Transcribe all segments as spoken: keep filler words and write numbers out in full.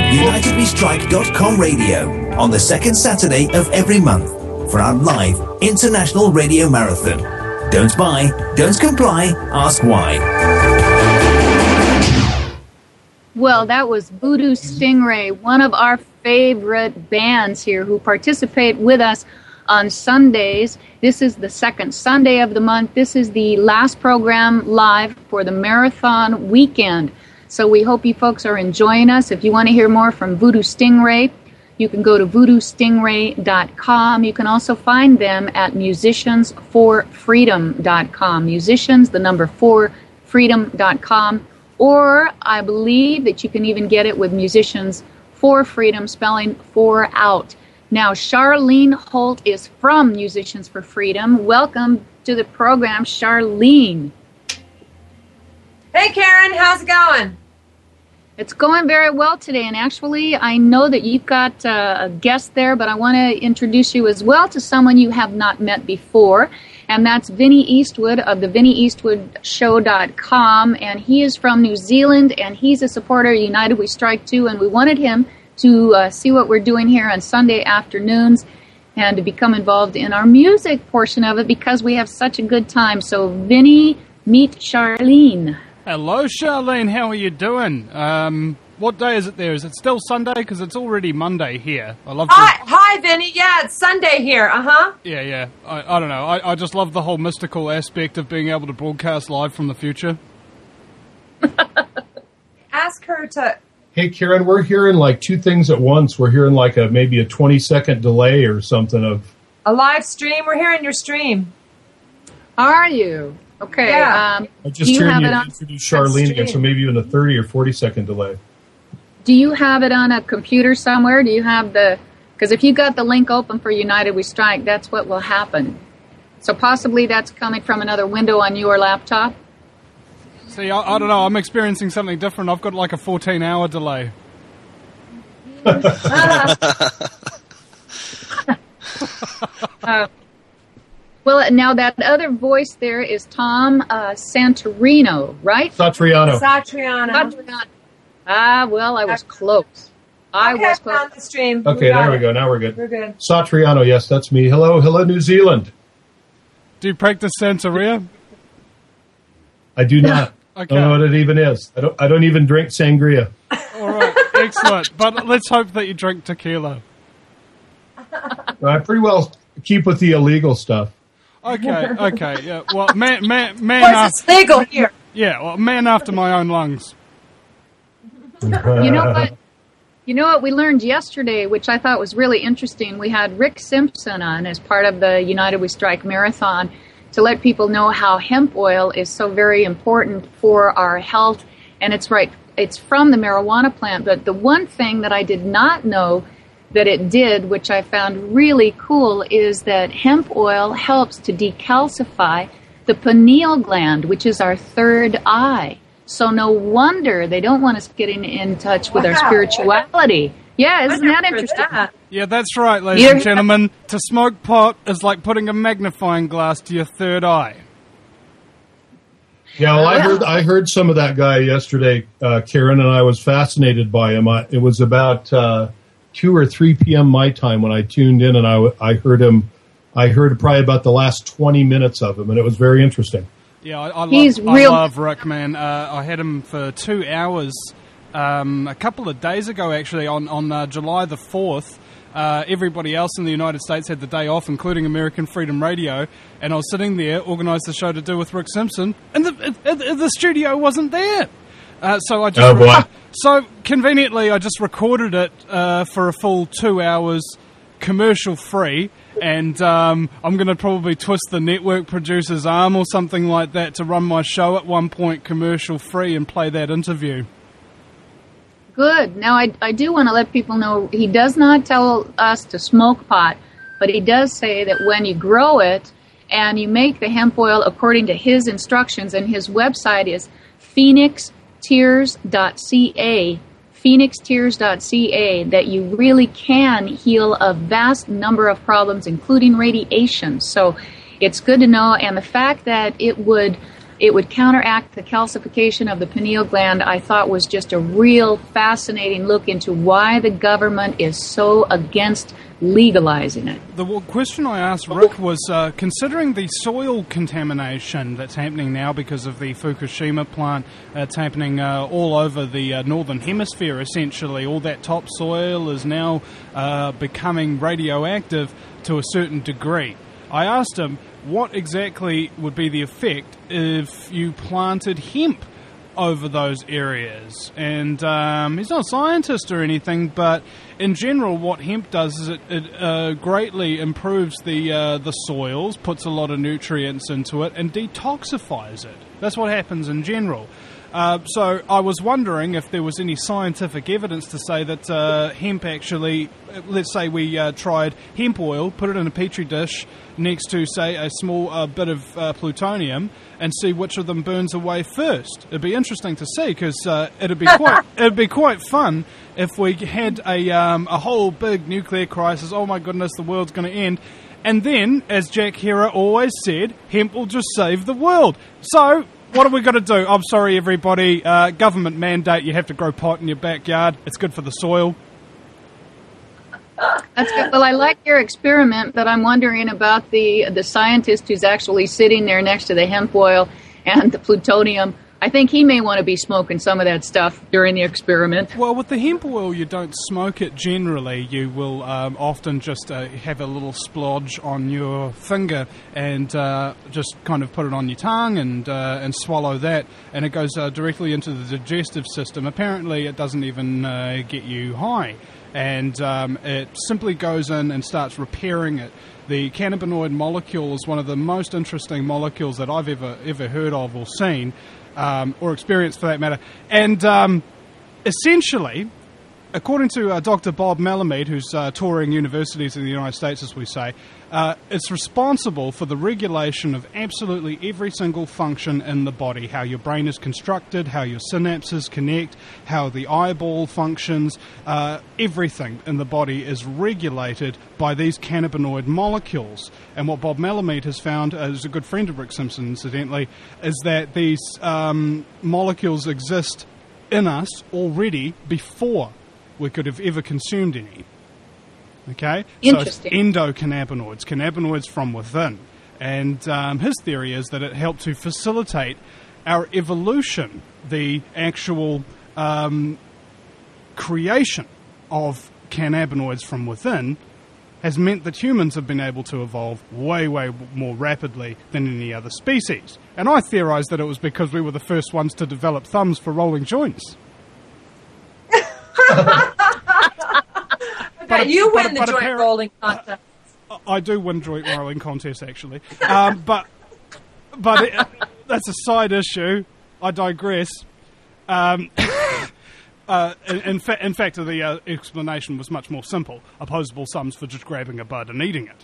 united we strike dot com radio on the second Saturday of every month for our live international radio marathon. Don't buy, don't comply, ask why. Well, that was Voodoo Stingray, one of our favorite bands here who participate with us on Sundays. This is the second Sunday of the month. This is the last program live for the marathon weekend. So we hope you folks are enjoying us. If you want to hear more from Voodoo Stingray, you can go to voodoo stingray dot com. You can also find them at musicians for freedom dot com. Musicians, the number four, freedom dot com. Or I believe that you can even get it with Musicians for Freedom, spelling four out. Now, Charlene Holt is from Musicians for Freedom. Welcome to the program, Charlene. Hey, Karen. How's it going? It's going very well today, and actually, I know that you've got uh, a guest there, but I want to introduce you as well to someone you have not met before, and that's Vinny Eastwood of the vinny eastwood show dot com, and he is from New Zealand, and he's a supporter of United We Strike too, and we wanted him to uh, see what we're doing here on Sunday afternoons and to become involved in our music portion of it because we have such a good time. So, Vinny, meet Charlene. Hello, Charlene. How are you doing? Um, what day is it there? Is it still Sunday? Because it's already Monday here. I love. Hi, hi, Vinny. Yeah, it's Sunday here. Uh huh. Yeah, yeah. I, I don't know. I, I just love the whole mystical aspect of being able to broadcast live from the future. Ask her to. Hey, Karen, we're hearing like two things at once. We're hearing like a maybe a twenty second delay or something of a live stream. We're hearing your stream. Are you? Okay. Yeah. Um, I just you turned you it to on, introduce Charlene again, so maybe even a thirty or forty second delay. Do you have it on a computer somewhere? Do you have the... Because if you got the link open for United We Strike, that's what will happen. So possibly that's coming from another window on your laptop? See, I, I don't know. I'm experiencing something different. I've got like a fourteen hour delay. uh, well, now that other voice there is Tom uh, Santorino, right? Satriano. Satriano. Satriano. Ah, well, I was close. I okay, was close. on the stream. Okay, we there it. we go. Now we're good. We're good. Satriano, yes, that's me. Hello, hello, New Zealand. Do you practice Santeria? I do not. Okay. I don't know what it even is. I don't. I don't even drink sangria. All right, excellent. But let's hope that you drink tequila. I pretty well keep with the illegal stuff. Okay, okay, yeah. Well, man, man, man. Of course, it's legal here. Yeah, well, man after my own lungs. You know what? You know what we learned yesterday, which I thought was really interesting? We had Rick Simpson on as part of the United We Strike Marathon to let people know how hemp oil is so very important for our health. And it's right, it's from the marijuana plant. But the one thing that I did not know that it did, which I found really cool, is that hemp oil helps to decalcify the pineal gland, which is our third eye. So no wonder they don't want us getting in touch with wow. our spirituality. Yeah, isn't that interesting? That. Yeah, that's right, ladies You're and gentlemen. To smoke pot is like putting a magnifying glass to your third eye. Yeah, well, I heard I heard some of that guy yesterday, uh, Karen, and I was fascinated by him. I, it was about uh, two or three p.m. my time when I tuned in, and I, I heard him. I heard probably about the last twenty minutes of him, and it was very interesting. Yeah, I, I, He's love, real- I love Rick, man. Uh, I had him for two hours um, a couple of days ago, actually, on, on uh, July the fourth. Uh, everybody else in the United States had the day off, including American Freedom Radio, and I was sitting there, organised the show to do with Rick Simpson, and the, it, it, the studio wasn't there. Uh, so I just oh, boy. Re- so conveniently, I just recorded it uh, for a full two hours, commercial free. And um, I'm going to probably twist the network producer's arm or something like that to run my show at one point commercial free and play that interview. Good. Now, I, I do want to let people know he does not tell us to smoke pot, but he does say that when you grow it and you make the hemp oil according to his instructions, and his website is phoenix tears dot c a, phoenix tears dot c a, that you really can heal a vast number of problems, including radiation. So it's good to know. And the fact that it would It would counteract the calcification of the pineal gland. I thought was just a real fascinating look into why the government is so against legalizing it. The question I asked Rick was, uh, considering the soil contamination that's happening now because of the Fukushima plant, uh, it's happening uh, all over the uh, northern hemisphere, essentially. All that topsoil is now uh, becoming radioactive to a certain degree. I asked him what exactly would be the effect if you planted hemp over those areas. And um, he's not a scientist or anything, but in general what hemp does is it, it uh, greatly improves the uh, the soils, puts a lot of nutrients into it, and detoxifies it. That's what happens in general. Uh, so I was wondering if there was any scientific evidence to say that uh, hemp actually, let's say we uh, tried hemp oil, put it in a petri dish next to, say, a small uh, bit of uh, plutonium, and see which of them burns away first. It'd be interesting to see, because uh, it'd be quite it'd be quite fun if we had a um, a whole big nuclear crisis. Oh my goodness, the world's going to end. And then, as Jack Herer always said, hemp will just save the world. So what are we going to do? I'm sorry, everybody. Uh, government mandate, you have to grow pot in your backyard. It's good for the soil. That's good. Well, I like your experiment, but I'm wondering about the the scientist who's actually sitting there next to the hemp oil and the plutonium. I think he may want to be smoking some of that stuff during the experiment. Well, with the hemp oil, you don't smoke it generally. You will um, often just uh, have a little splodge on your finger and uh, just kind of put it on your tongue and uh, and swallow that, and it goes uh, directly into the digestive system. Apparently, it doesn't even uh, get you high, and um, it simply goes in and starts repairing it. The cannabinoid molecule is one of the most interesting molecules that I've ever ever heard of or seen. Um, or experience for that matter. And um, essentially, according to uh, Doctor Bob Malamud, who's uh, touring universities in the United States, as we say, uh, it's responsible for the regulation of absolutely every single function in the body, how your brain is constructed, how your synapses connect, how the eyeball functions. Uh, everything in the body is regulated by these cannabinoid molecules. And what Bob Malamud has found, uh, is a good friend of Rick Simpson, incidentally, is that these um, molecules exist in us already before we could have ever consumed any. Okay? Interesting. So it's endocannabinoids, cannabinoids from within. And um, his theory is that it helped to facilitate our evolution, the actual um, creation of cannabinoids from within has meant that humans have been able to evolve way, way more rapidly than any other species. And I theorize that it was because we were the first ones to develop thumbs for rolling joints. But you but, win but the joint appara- rolling contest. I, I do win joint rolling contests, actually. Um, but but it, that's a side issue. I digress. Um, uh, in, in, fa- in fact, the uh, explanation was much more simple. Opposable sums for just grabbing a bud and eating it.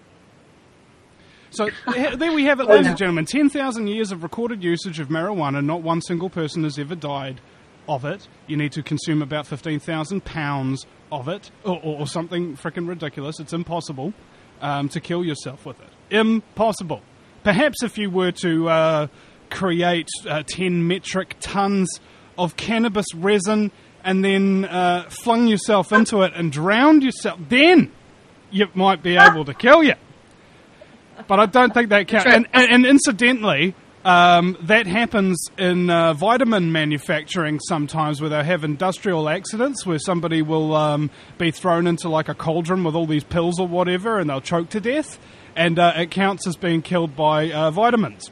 So there we have it, ladies and gentlemen. ten thousand years of recorded usage of marijuana. Not one single person has ever died of it. You need to consume about fifteen thousand pounds of it, or, or, or something frickin' ridiculous. It's impossible um, to kill yourself with it. Impossible. Perhaps if you were to uh, create uh, ten metric tons of cannabis resin and then uh, flung yourself into it and drowned yourself, then you might be able to kill you. But I don't think that counts. And, and, and incidentally, Um, that happens in uh, vitamin manufacturing sometimes, where they have industrial accidents where somebody will um, be thrown into like a cauldron with all these pills or whatever, and they'll choke to death, and uh, it counts as being killed by uh, vitamins.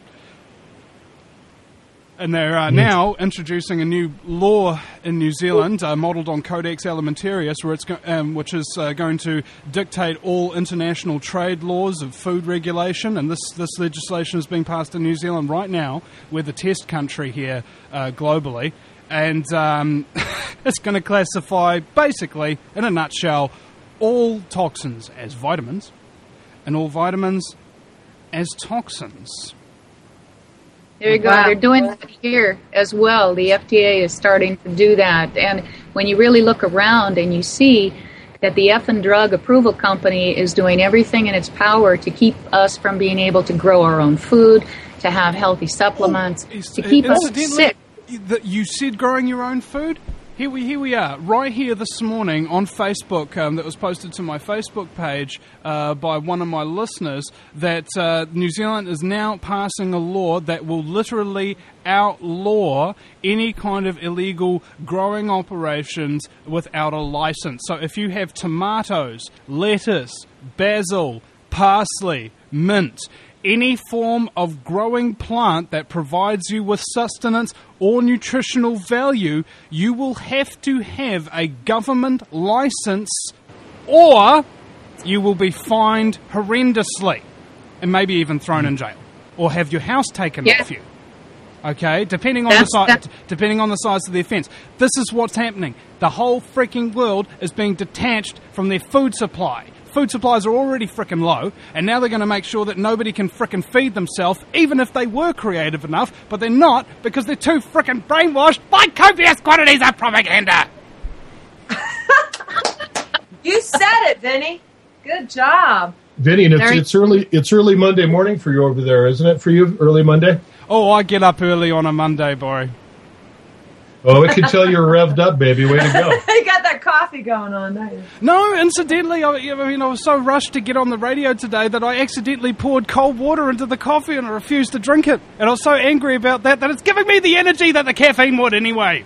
And they're uh, now introducing a new law in New Zealand, uh, modelled on Codex Alimentarius, where it's go- um, which is uh, going to dictate all international trade laws of food regulation. And this, this legislation is being passed in New Zealand right now. We're the test country here uh, globally. And um, it's going to classify, basically, in a nutshell, all toxins as vitamins and all vitamins as toxins. There you go. Wow. They're doing that here as well. The F D A is starting to do that. And when you really look around and you see that the F and Drug Approval Company is doing everything in its power to keep us from being able to grow our own food, to to have healthy supplements Oh, to keep us incidentally, sick. th- You said growing your own food? Here we here we are, right here this morning on Facebook, um, that was posted to my Facebook page uh, by one of my listeners, that uh, New Zealand is now passing a law that will literally outlaw any kind of illegal growing operations without a license. So if you have tomatoes, lettuce, basil, parsley, mint, any form of growing plant that provides you with sustenance or nutritional value, you will have to have a government license, or you will be fined horrendously and maybe even thrown in jail or have your house taken Yeah. off you. Okay, depending on That's- the size, that- depending on the size of the offence. This is what's happening. The whole freaking world is being detached from their food supply. Food supplies are already frickin' low, and now they're going to make sure that nobody can frickin' feed themselves, even if they were creative enough, but they're not, because they're too frickin' brainwashed by copious quantities of propaganda. You said it, Vinny. Good job. Vinny, and it's, Very- it's early. It's early Monday morning for you over there, isn't it? For you, early Monday. Oh, I get up early on a Monday, boy. Oh, we can tell you're revved up, baby. Way to go! You got that coffee going on, don't you? No, incidentally, I, I mean, I was so rushed to get on the radio today that I accidentally poured cold water into the coffee and I refused to drink it. And I was so angry about that that it's giving me the energy that the caffeine would anyway.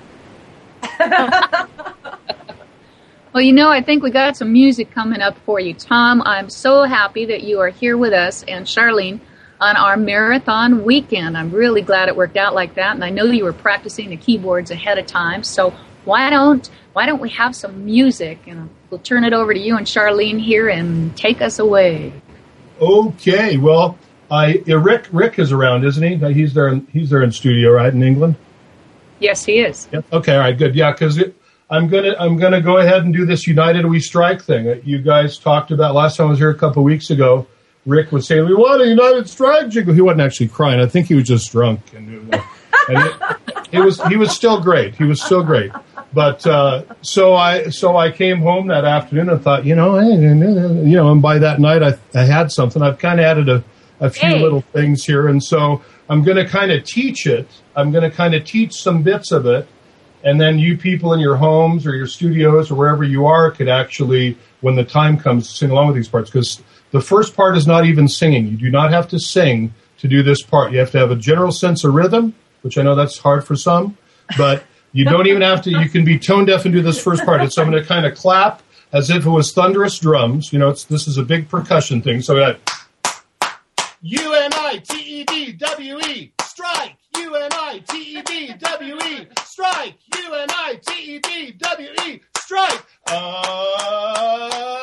Well, you know, I think we got some music coming up for you, Tom. I'm so happy that you are here with us and Charlene on our marathon weekend. I'm really glad it worked out like that, and I know you were practicing the keyboards ahead of time. So why don't why don't we have some music, and we'll turn it over to you and Charlene here and take us away. Okay. Well, I uh, Rick Rick is around, isn't he? He's there. In, he's there in studio, right, in England. Yes, he is. Yep. Okay. All right. Good. Yeah. Because I'm gonna I'm gonna go ahead and do this United We Strike thing that you guys talked about last time I was here a couple of weeks ago. Rick was saying we want a United Strike jingle. He wasn't actually crying. I think he was just drunk, and, uh, and it, it was he was still great. He was still great. But uh, so I so I came home that afternoon and thought, you know, hey, you know, and by that night I, I had something. I've kind of added a, a few Hey. little things here, and so I'm going to kind of teach it. I'm going to kind of teach some bits of it, and then you people in your homes or your studios or wherever you are could actually, when the time comes, sing along with these parts. Because the first part is not even singing. You do not have to sing to do this part. You have to have a general sense of rhythm, which I know that's hard for some, but you don't even have to. You can be tone deaf and do this first part. It's, I'm going to kind of clap as if it was thunderous drums. You know, it's, this is a big percussion thing. So that U N I T E D W E, strike. U N I T E D W E, strike. U N I T E D W E, strike. Uh,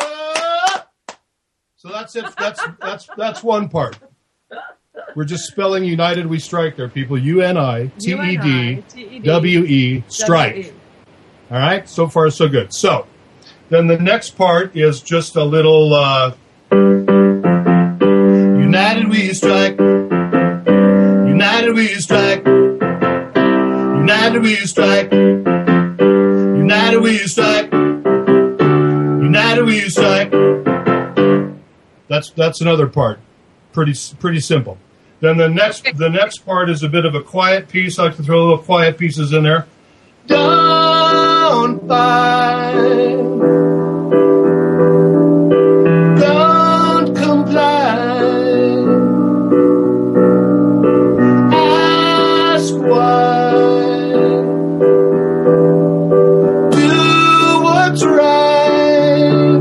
so that's it. That's that's that's one part. We're just spelling United We Strike there, people. U N I T E D W E, strike. All right? So far, so good. So then the next part is just a little uh, United We Strike. United We Strike. United We Strike. United We Strike. United We Strike. That's that's another part. Pretty pretty simple. Then the next the next part is a bit of a quiet piece. I like to throw little quiet pieces in there. Don't fight. Don't comply. Ask why. Do what's right.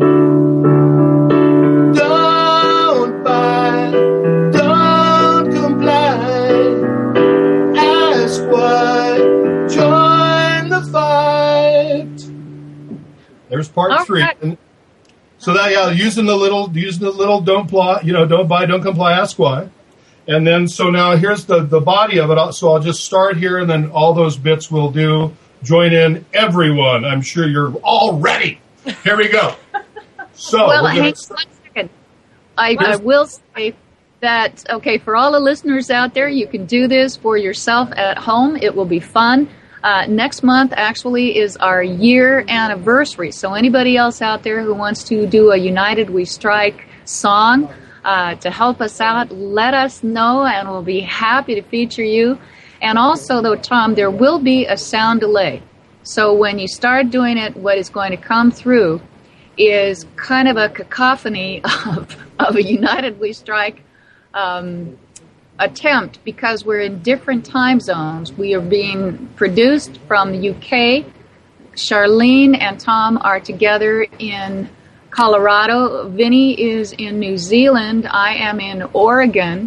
Don't fight. Don't comply. Ask why. Join the fight. There's part All three. right. And so that yeah, using the little using the little don't ply, you know, don't buy, don't comply, ask why. And then so now here's the, the body of it. I'll- So I'll just start here, and then all those bits will do. Join in, everyone. I'm sure you're all ready. Here we go. So Well, we're hang gonna, on one second. I, I will say that, okay, for all the listeners out there, you can do this for yourself at home. It will be fun. Uh, next month actually is our year anniversary. So anybody else out there who wants to do a United We Strike song, uh, to help us out, let us know, and we'll be happy to feature you. And also, though, Tom, there will be a sound delay. So when you start doing it, what is going to come through is kind of a cacophony of, of a United We Strike um, attempt, because we're in different time zones. We are being produced from the U K. Charlene and Tom are together in Colorado. Vinny is in New Zealand. I am in Oregon.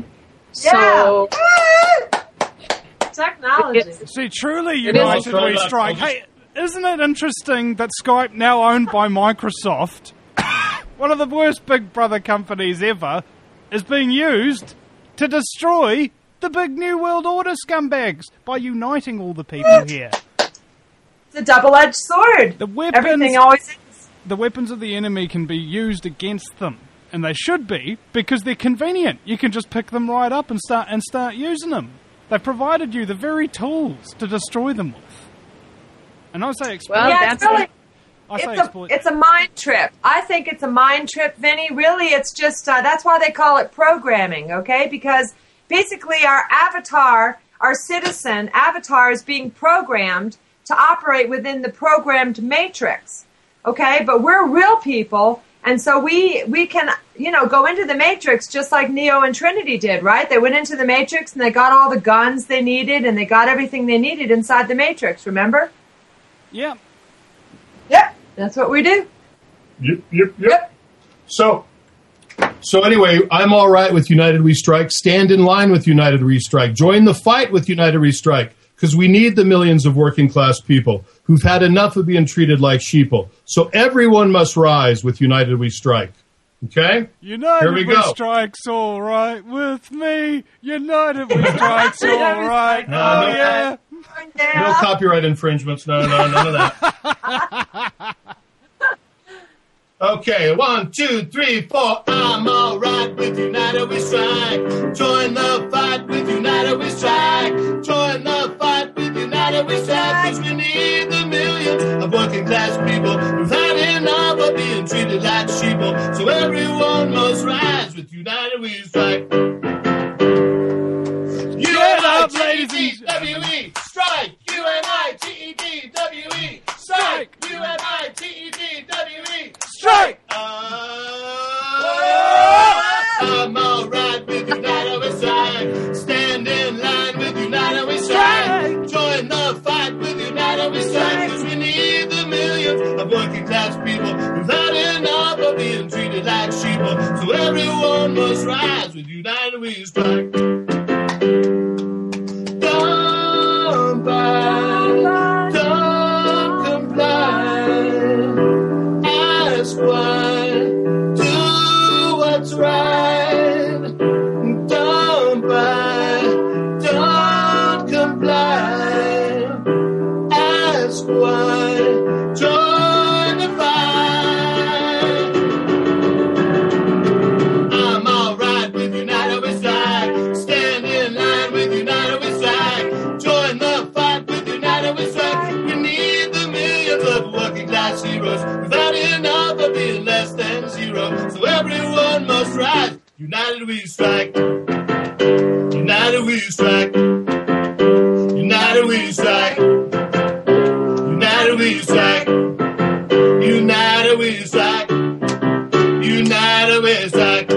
So Yeah. Technology. it's, See, truly is. United I'll try We that. Strike. I'll Hey, isn't it interesting that Skype, now owned by Microsoft, one of the worst Big Brother companies ever, is being used to destroy the big New World Order scumbags by uniting all the people here. It's a double-edged sword. The weapons, Everything always is. the weapons of the enemy can be used against them, and they should be, because they're convenient. You can just pick them right up and start and start using them. They've provided you the very tools to destroy them with. And I say exploit. Well, Yeah, that's it's really, I say it's a, exploit. it's a mind trip. I think it's a mind trip, Vinny. Really, it's just, uh, that's why they call it programming, okay? Because basically our avatar, our citizen avatar is being programmed to operate within the programmed matrix, okay? But we're real people, and so we we can, you know, go into the matrix just like Neo and Trinity did, right? They went into the matrix and they got all the guns they needed and they got everything they needed inside the matrix, remember? Yeah. Yep, that's what we do. Yep, yep, yep. So, so anyway, I'm all right with United We Strike. Stand in line with United We Strike. Join the fight with United We Strike, because we need the millions of working class people who've had enough of being treated like sheeple. So everyone must rise with United We Strike. Okay? United Here we We go. Strike's all right with me. United We Strike's all right. No, Oh, no. yeah. No copyright infringements. No, no, none of that. Okay, one, two, three, four. I'm all right with United We Strike. Join the fight with United We Strike. Join the fight with United We Strike. Because we need the millions of working class people who've had enough of being treated like sheeple. So everyone must rise with United We Strike. Get up, ladies and W E strike. U N I T E D W E strike. U N I T E D W E strike. I'm all right with United We Strike. Stand in line with United We Strike. Join the fight with United We Strike. 'Cause we need the millions of working class people who've had enough of being treated like sheeple. So everyone must rise with United We Strike. Don't buy, don't comply. Ask why, do what's right. Don't buy, don't comply. Ask why, join the fight. I'm all right with United We Strike. Stand in line with United We Strike. Join the fight with United We Strike. We need the millions of working class heroes without enough of being less than zero. So everyone must rise. United We Strike. United We Strike. United We Strike. United We Strike. United We Strike. United We Strike.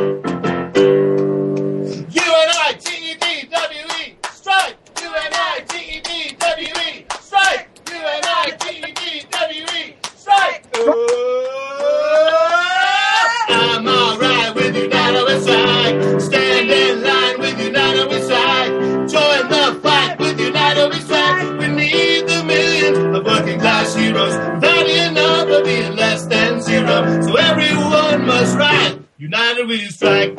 U N I T E D W E strike. U N I T E D W E strike. U N I T E D W E strike. I'm all right with United We Strike. Stand in line with United We Strike. Join the fight with United We Strike. We need the millions of working class heroes without enough of being less than zero. So everyone must rise. United We Strike.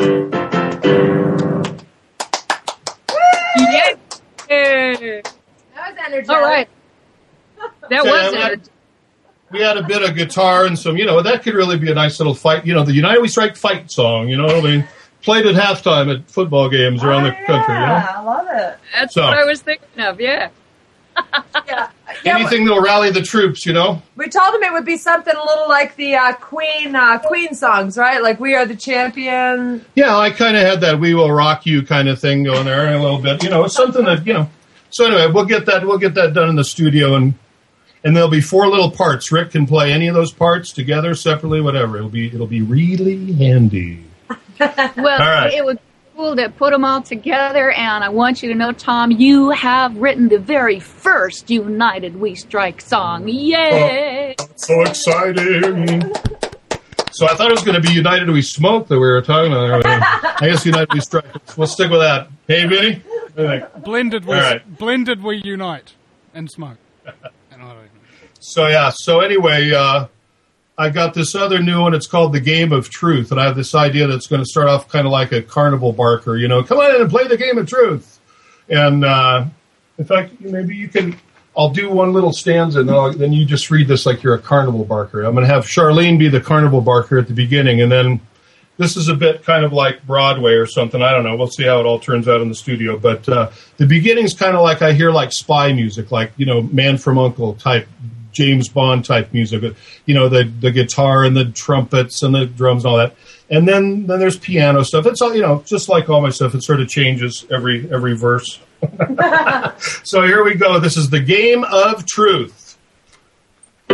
yeah. That was energetic. All right. That Okay, was we had- it. We had a bit of guitar and some, you know, that could really be a nice little fight. You know, the United We Strike fight song, you know, I mean, played at halftime at football games around Oh, the country, you know. yeah, I love it. That's So- what I was thinking of, yeah. Yeah. Yeah, Anything that'll rally the troops, you know? we told him it would be something a little like the uh, Queen uh, Queen songs, right? Like "We Are the Champion." Yeah, I kind of had that "We Will Rock You" kind of thing going there a little bit. You know, something that, you know. So anyway, we'll get that we'll get that done in the studio, and and there'll be four little parts. Rick can play any of those parts together, separately, whatever. It'll be it'll be really handy. Well, right. it would be cool to put them all together, and I want you to know, Tom, you have written the very first United We Strike song. Yay! Oh, so exciting. So I thought it was going to be United We Smoke that we were talking about. I guess United We Strike. We'll stick with that. Hey, Vinny? Blended we, right. blended we unite and smoke. And I don't know. So, yeah. So anyway, uh, I got this other new one. It's called The Game of Truth. And I have this idea that's going to start off kind of like a carnival barker, you know, come on in and play the game of truth. And uh, in fact, maybe you can, I'll do one little stanza and I'll, then you just read this like you're a carnival barker. I'm going to have Charlene be the carnival barker at the beginning. And then this is a bit kind of like Broadway or something. I don't know. We'll see how it all turns out in the studio. But uh, the beginning's kind of like I hear like spy music, like, you know, Man from U N C L E type, James Bond type music, you know, the the guitar and the trumpets and the drums and all that. And then, then there's piano stuff. It's all, you know, just like all my stuff, it sort of changes every every verse. So here we go. This is The Game of Truth. Come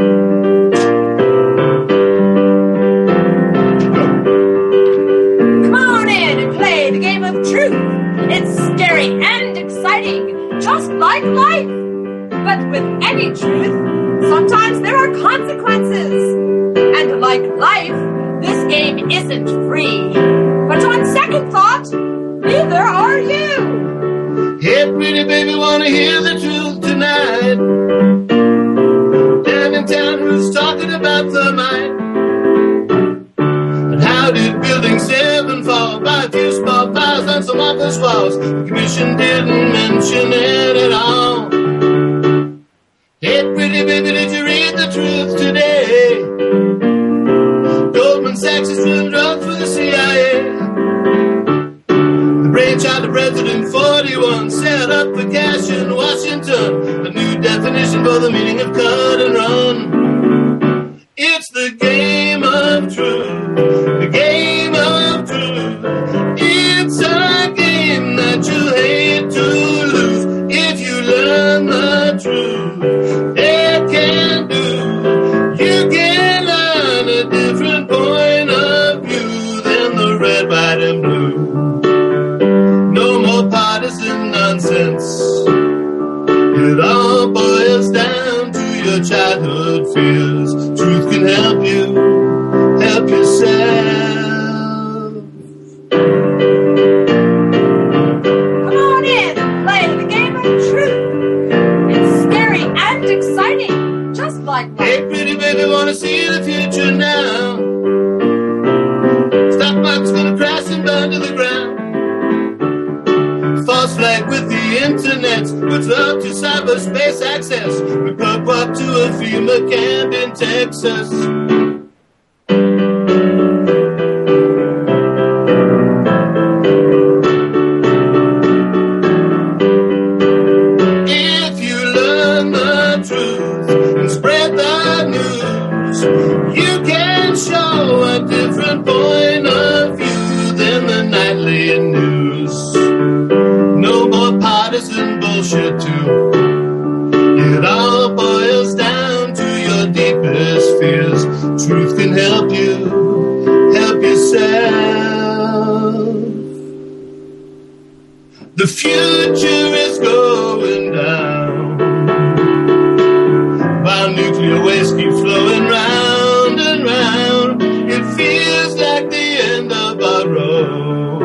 on in and play the game of truth. It's scary and exciting, just like life. But with any truth, sometimes there are consequences. And like life, this game isn't free. But on second thought, neither are you. Hey, pretty baby, wanna hear the truth tonight? Down in town, who's talking about the might? And how did building seven fall by a few small piles on some office walls? The commission didn't mention it at all. Hey, pretty baby, did you read the truth today? Goldman Sachs is doing drugs for the C I A. The brainchild of President forty-one set up the cash in Washington. A new definition for the meaning of cut and run. It's the game of truth. The game of truth. It's a game that you hate to lose. If you learn the truth, it can do. You can learn a different point of view than the red, white, and blue. No more partisan nonsense. It all boils down to your childhood fears. Truth can help you, help yourself. Come on in and play the game of truth. It's scary and exciting, just like life. Hey, pretty baby, wanna see the future now? Stock market's gonna crash and burn to the ground. False flag with the internet, puts love to cyberspace access. We pop up to a FEMA camp in Texas. If you learn the truth and spread the news, you can show a different point of view than the nightly news. No more partisan bullshit too. It all boils down to your deepest fears. Truth can help you, help yourself. The future is going down while nuclear waste keeps flowing round and round. It feels like the end of our road.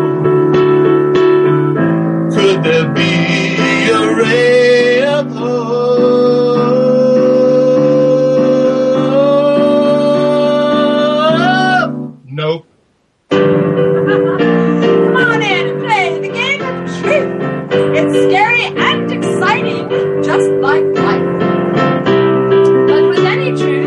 Could there be a ray of hope? Nope. Come on in and play the game of truth. It's scary and exciting, just like life. But with any truth,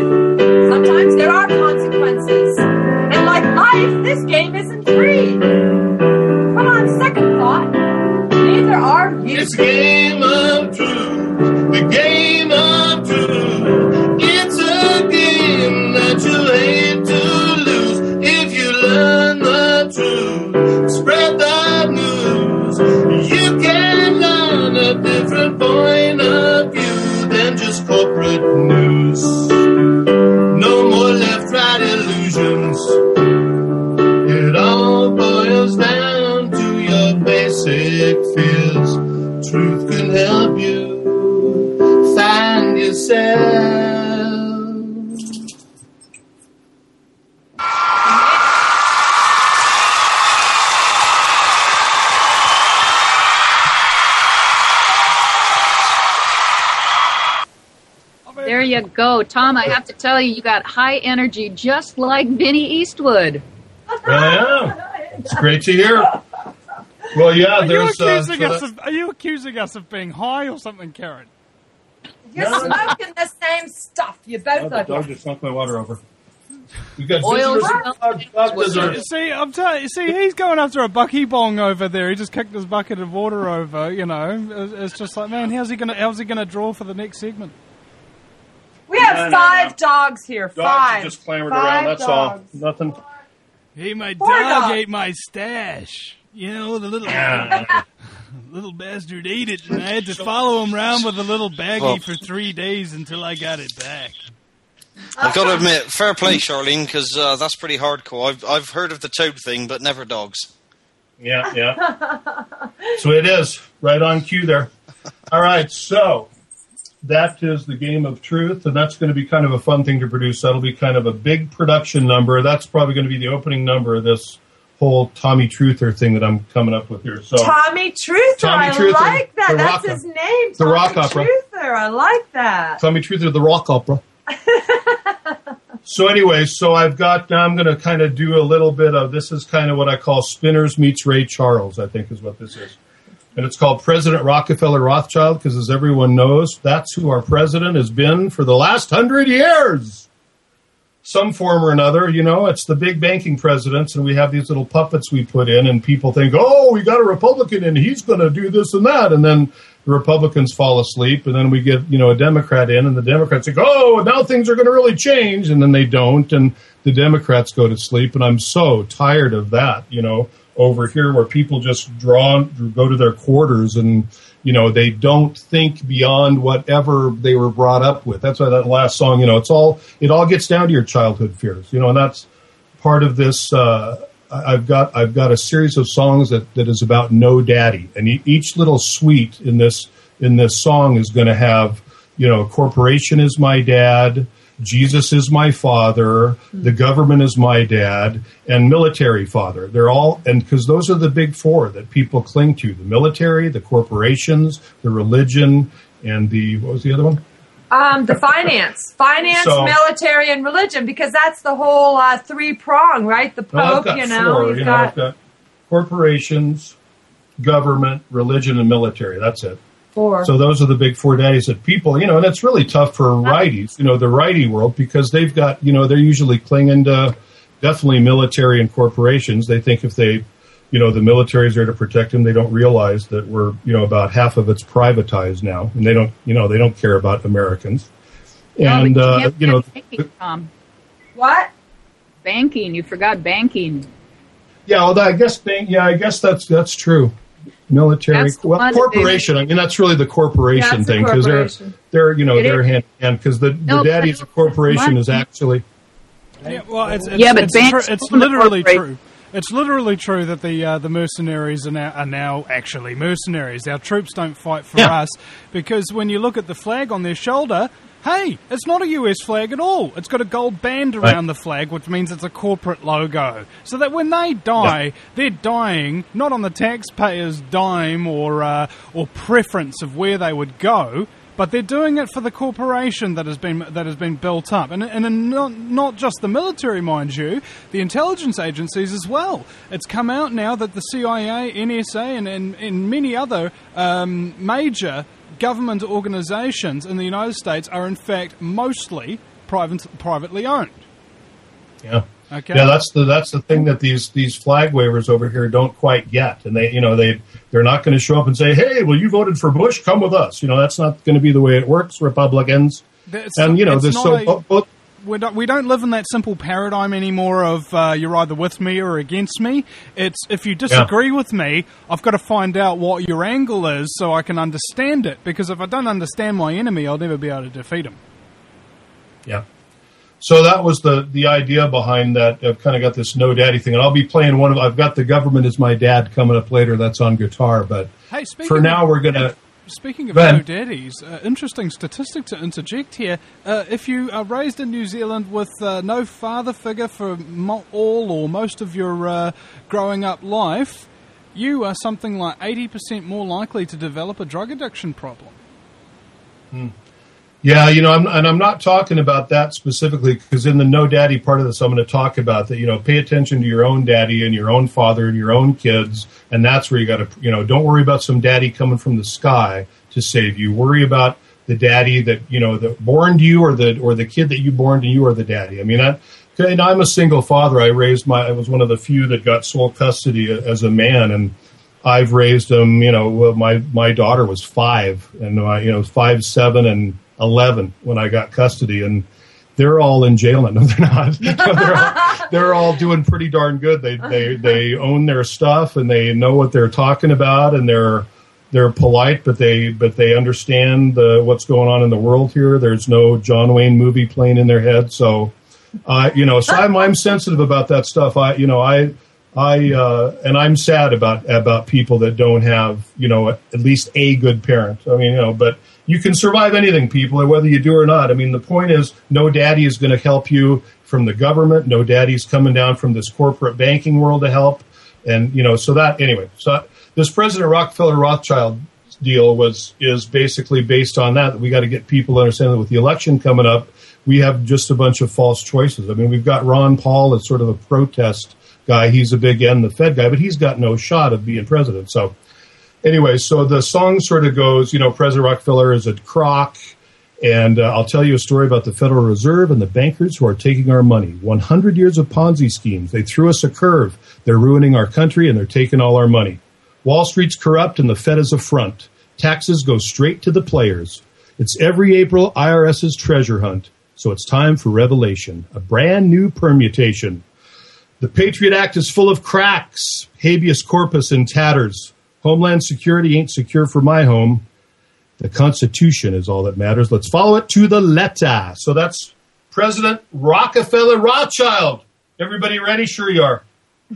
you go. Tom, I have to tell you, you got high energy just like Vinny Eastwood. I am. It's great to hear. Well, yeah, are there's... You accusing uh, so us of, are you accusing us of being high or something, Karen? You're smoking the same stuff. You both Oh, the are. dog just knocked my water over. You got Oil visitors. Dog, dog visitors. See, I'm telling you, see, he's going after a bucky bong over there. He just kicked his bucket of water over. You know, it's, it's just like, man, how's he gonna, how's he gonna draw for the next segment? We have No, no, five no. dogs here. Dogs Five. just clamoured Five around, that's dogs. all. Nothing. Hey, my Poor dog dog. ate my stash. You know, the little little bastard ate it, and I had to follow him around with a little baggie Well- for three days until I got it back. I've got to admit, fair play, Charlene, because uh, that's pretty hardcore. I've I've heard of the toad thing, but never dogs. Yeah, yeah. So it is. Right on cue there. All right, so that is the Game of Truth, and that's going to be kind of a fun thing to produce. That'll be kind of a big production number. That's probably going to be the opening number of this whole Tommy Truther thing that I'm coming up with here. So Tommy Truther. Tommy I Truther, like that. the That's rock his op- name. the Tommy rock opera. Truther. I like that. Tommy Truther, the rock opera. So anyway, so I've got, now I'm going to kind of do a little bit of, this is kind of what I call Spinners meets Ray Charles, I think is what this is. And it's called President Rockefeller Rothschild, because as everyone knows, that's who our president has been for the last hundred years. Some form or another, you know, it's the big banking presidents, and we have these little puppets we put in, and people think, oh, we got a Republican, and he's going to do this and that, and then the Republicans fall asleep, and then we get, you know, a Democrat in, and the Democrats think, oh, now things are going to really change, and then they don't, and the Democrats go to sleep, and I'm so tired of that, you know, over here where people just draw, go to their quarters, and, you know, they don't think beyond whatever they were brought up with. That's why that last song, you know, it's all, it all gets down to your childhood fears, you know, and that's part of this, uh, I've got I've got a series of songs that, that is about no daddy, and e- each little suite in this in this song is going to have, you know, corporation is my dad, Jesus is my father, the government is my dad, and military father. They're all, and because those are the big four that people cling to: the military, the corporations, the religion, and the, what was the other one? Um, the finance, finance, So- military, and religion, because that's the whole uh, three prong, right? The Well, I've Pope, got you know, four. you've You know, got I've got corporations, government, religion, and military. That's it. four. So those are the big four daddies that people, you know, and it's really tough for righties, you know, the righty world, because they've got, you know, they're usually clinging to definitely military and corporations. They think if they, you know, the military is there to protect them, they don't realize that we're, you know, about half of it's privatized now, and they don't, you know, they don't care about Americans. And, No, but uh, can't you know, forget banking, Tom. What? Banking. You forgot banking. yeah, well, I guess, bank, yeah, I guess that's, that's true. Military, That's the well, one that corporation. I mean, that's really the corporation Yeah, it's a thing, because they're, corporation. they're, you know, It they're is. hand in hand, because the, No, the but daddy's it's corporation money. is actually, Yeah, well, it's, it's, Yeah, but it's, banks tru- it's own the literally corporation. true. It's literally true that the uh, the mercenaries are now, are now actually mercenaries. Our troops don't fight for Yeah. us because when you look at the flag on their shoulder, hey, it's not a U S flag at all. It's got a gold band around Right. the flag, which means it's a corporate logo. So that when they die, Yeah. they're dying not on the taxpayer's dime or uh, or preference of where they would go. But they're doing it for the corporation that has been that has been built up, and and not not just the military, mind you, the intelligence agencies as well. It's come out now that the C I A, N S A, and and, and many other um, major government organisations in the United States are in fact mostly private privately owned. yeah. Okay. Yeah, that's the that's the thing that these these flag wavers over here don't quite get, and they you know they they're not going to show up and say, hey, well, you voted for Bush, come with us. You know, that's not going to be the way it works. Republicans, That's- and you know, it's there's not so a- both, both, We don't, we don't live in that simple paradigm anymore of uh, you're either with me or against me. It's if you disagree with me, I've got to find out what your angle is so I can understand it. Because if I don't understand my enemy, I'll never be able to defeat him. yeah. So that was the the idea behind that. I've kind of got this no daddy thing, and I'll be playing one of. I've got The Government Is My Dad coming up later. That's on guitar, but Hey, speaking for of- now we're gonna. Speaking of Go ahead. no daddies, uh, interesting statistic to interject here. Uh, if you are raised in New Zealand with uh, no father figure for mo- all or most of your uh, growing up life, you are something like eighty percent more likely to develop a drug addiction problem. Yeah, you know, I'm, and I'm not talking about that specifically because in the no daddy part of this, I'm going to talk about that, you know, pay attention to your own daddy and your own father and your own kids. And that's where you got to, you know, don't worry about some daddy coming from the sky to save you. Worry about the daddy that, you know, that born you or the, or the kid that you born to you or the daddy. I mean, I, and I'm a single father. I raised my, I was one of the few that got sole custody as a man. And I've raised them, you know, my, my daughter was five and, my, you know, five, seven and eleven when I got custody, and they're all in jail now. No, they're not. they're, all, they're all doing pretty darn good. They they they own their stuff and they know what they're talking about, and they're they're polite, but they but they understand the, what's going on in the world here. There's no John Wayne movie playing in their head, so uh, you know. So I'm I'm sensitive about that stuff. I you know I. I uh, and I'm sad about about people that don't have, you know, at least a good parent. I mean, you know, but you can survive anything, people, whether you do or not. I mean, the point is, no daddy is going to help you from the government. No daddy's coming down from this corporate banking world to help. And, you know, so that, anyway, so this President Rockefeller Rothschild deal was is basically based on that. We got to get people to understand that with the election coming up, we have just a bunch of false choices. I mean, we've got Ron Paul as sort of a protest guy. He's a big N, the Fed guy, but he's got no shot of being president. So anyway, so the song sort of goes, you know, President Rockefeller is a crock, and uh, I'll tell you a story about the Federal Reserve and the bankers who are taking our money. one hundred years of Ponzi schemes. They threw us a curve. They're ruining our country, and they're taking all our money. Wall Street's corrupt, and the Fed is a front. Taxes go straight to the players. It's every April IRS's treasure hunt, so it's time for revelation, a brand new permutation. The Patriot Act is full of cracks, habeas corpus in tatters. Homeland Security ain't secure for my home. The Constitution is all that matters. Let's follow it to the letter. So that's President Rockefeller Rothschild. Everybody ready? Sure you are.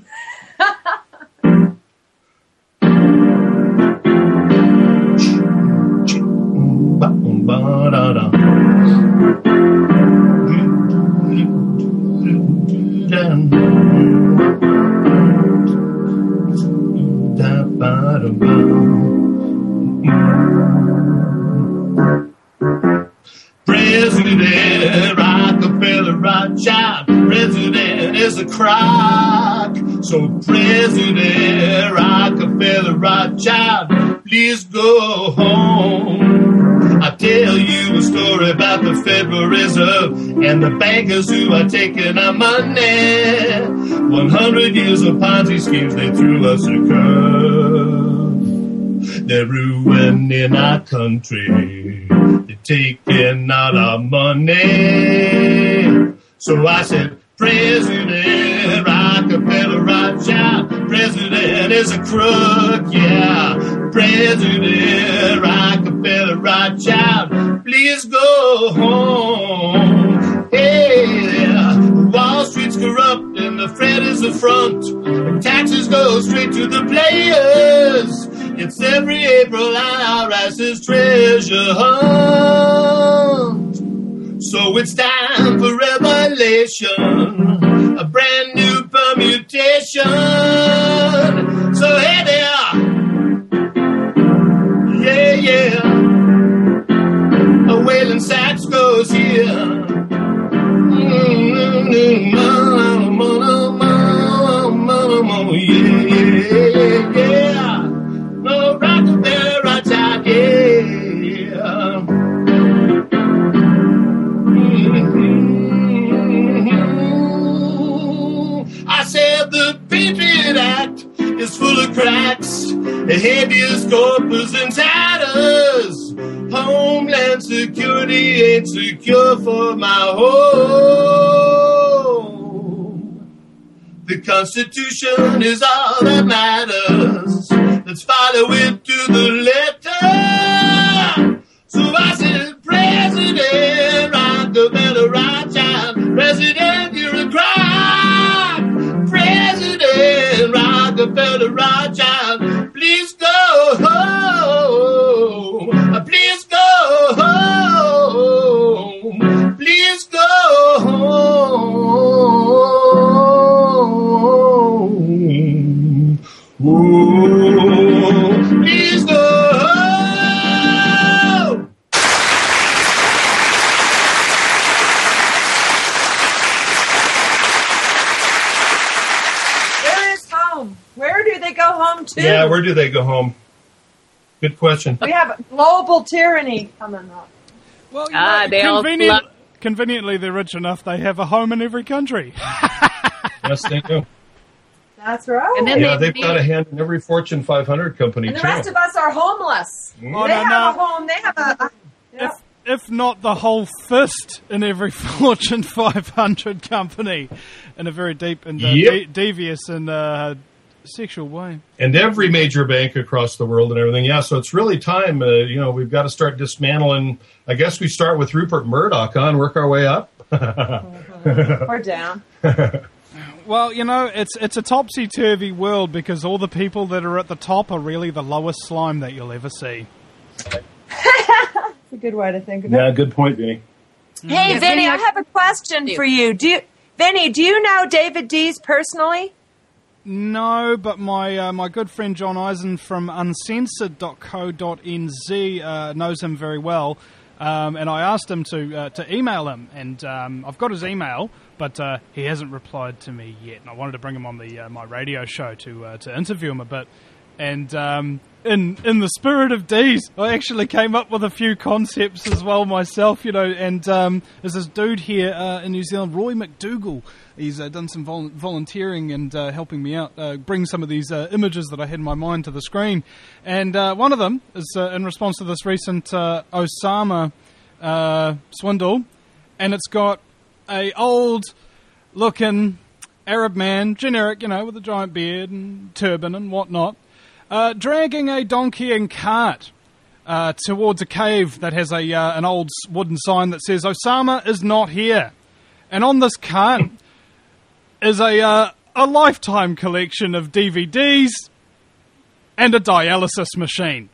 President Rockefeller Rothschild, President is a crock. So President Rockefeller Rothschild, please go home. I'll tell you a story about the Federal Reserve and the bankers who are taking our money. one hundred years of Ponzi schemes, they threw us a curve. They're ruining our country. They're taking out our money. So I said, President Rockefeller Rothschild, President is a crook, yeah. President Rockefeller Rothschild, please go home. Yeah, Wall Street's corrupt and the Fed is a front. And taxes go straight to the players. It's every April IRS's treasure hunt. So it's time for revelation, a brand new permutation. So hey there, yeah, yeah, a whaling sax goes here. Mm-hmm. Yeah, yeah, yeah, no Rockefeller Rothschild, yeah. I said the Patriot Act is full of cracks, the habeas corpus and tatters. Homeland Security ain't secure for my home. The Constitution is all that matters. Let's follow it to the letter. So I said, President Rockefeller Rothschild, President, you're a crock. President Rockefeller Rothschild, please go home. Please go home. Please go home. Ooh, please go home. go home too? Yeah, where do they go home? Good question. We have global tyranny coming up. Well, you Ah, know, they all convenient, flo- conveniently, they're rich enough. They have a home in every country. Yes, they do. That's right. And then Yeah, they they've got a hand in every Fortune five hundred company, And the too. rest of us are homeless. Oh, they no, have no. a home. They have a. a yeah. If, if not the whole fist in every Fortune five hundred company, in a very deep and uh, Yep. de- devious and uh, sexual way. And every major bank across the world and everything. Yeah, so it's really time. Uh, you know, we've got to start dismantling. I guess we start with Rupert Murdoch, huh, and work our way up. Or down. Well, you know, it's it's a topsy-turvy world because all the people that are at the top are really the lowest slime that you'll ever see. That's a good way to think of it. Yeah, good point, Vinny. Hey, Yeah, Vinny, Vinny, I I- have a question for you. Do you, Vinny, do you know David Dees personally? No, but my uh, my good friend John Eisen from uncensored dot co dot n z uh, knows him very well, um, and I asked him to uh, to email him, and um, I've got his email, but uh, he hasn't replied to me yet. And I wanted to bring him on the uh, my radio show to uh, to interview him a bit. And um, in in the spirit of D's, I actually came up with a few concepts as well myself, you know. And um, there's this dude here uh, in New Zealand, Roy McDougall. He's uh, done some vol- volunteering and uh, helping me out, uh, bring some of these uh, images that I had in my mind to the screen. And uh, one of them is uh, in response to this recent uh, Osama uh, swindle, and it's got a old-looking Arab man, generic, you know, with a giant beard and turban and whatnot, uh, dragging a donkey and cart uh, towards a cave that has a uh, an old wooden sign that says, Osama is not here. And on this cart is a uh, a lifetime collection of D V Ds and a dialysis machine.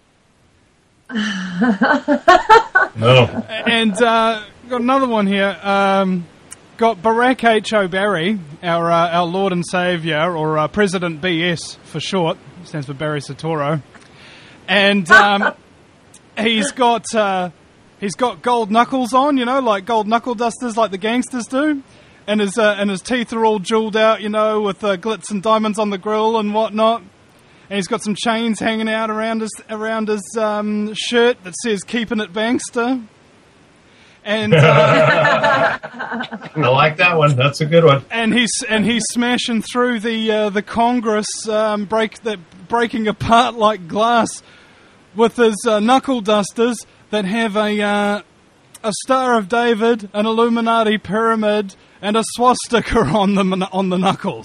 No. And uh, got another one here. Um, got Barack H. O'Barry, our uh, our Lord and Saviour, or uh, President B S for short, stands for Barry Soetoro, and um, he's got uh, he's got gold knuckles on, you know, like gold knuckle dusters, like the gangsters do, and his uh, and his teeth are all jewelled out, you know, with uh, glitz and diamonds on the grill and whatnot. And he's got some chains hanging out around his around his um, shirt that says "Keeping It Bankster." And uh, I like that one. That's a good one. and he's and he's smashing through the uh, the Congress, um, break the breaking apart like glass with his uh, knuckle dusters that have a uh, a Star of David, an Illuminati pyramid, and a swastika on the on the knuckles.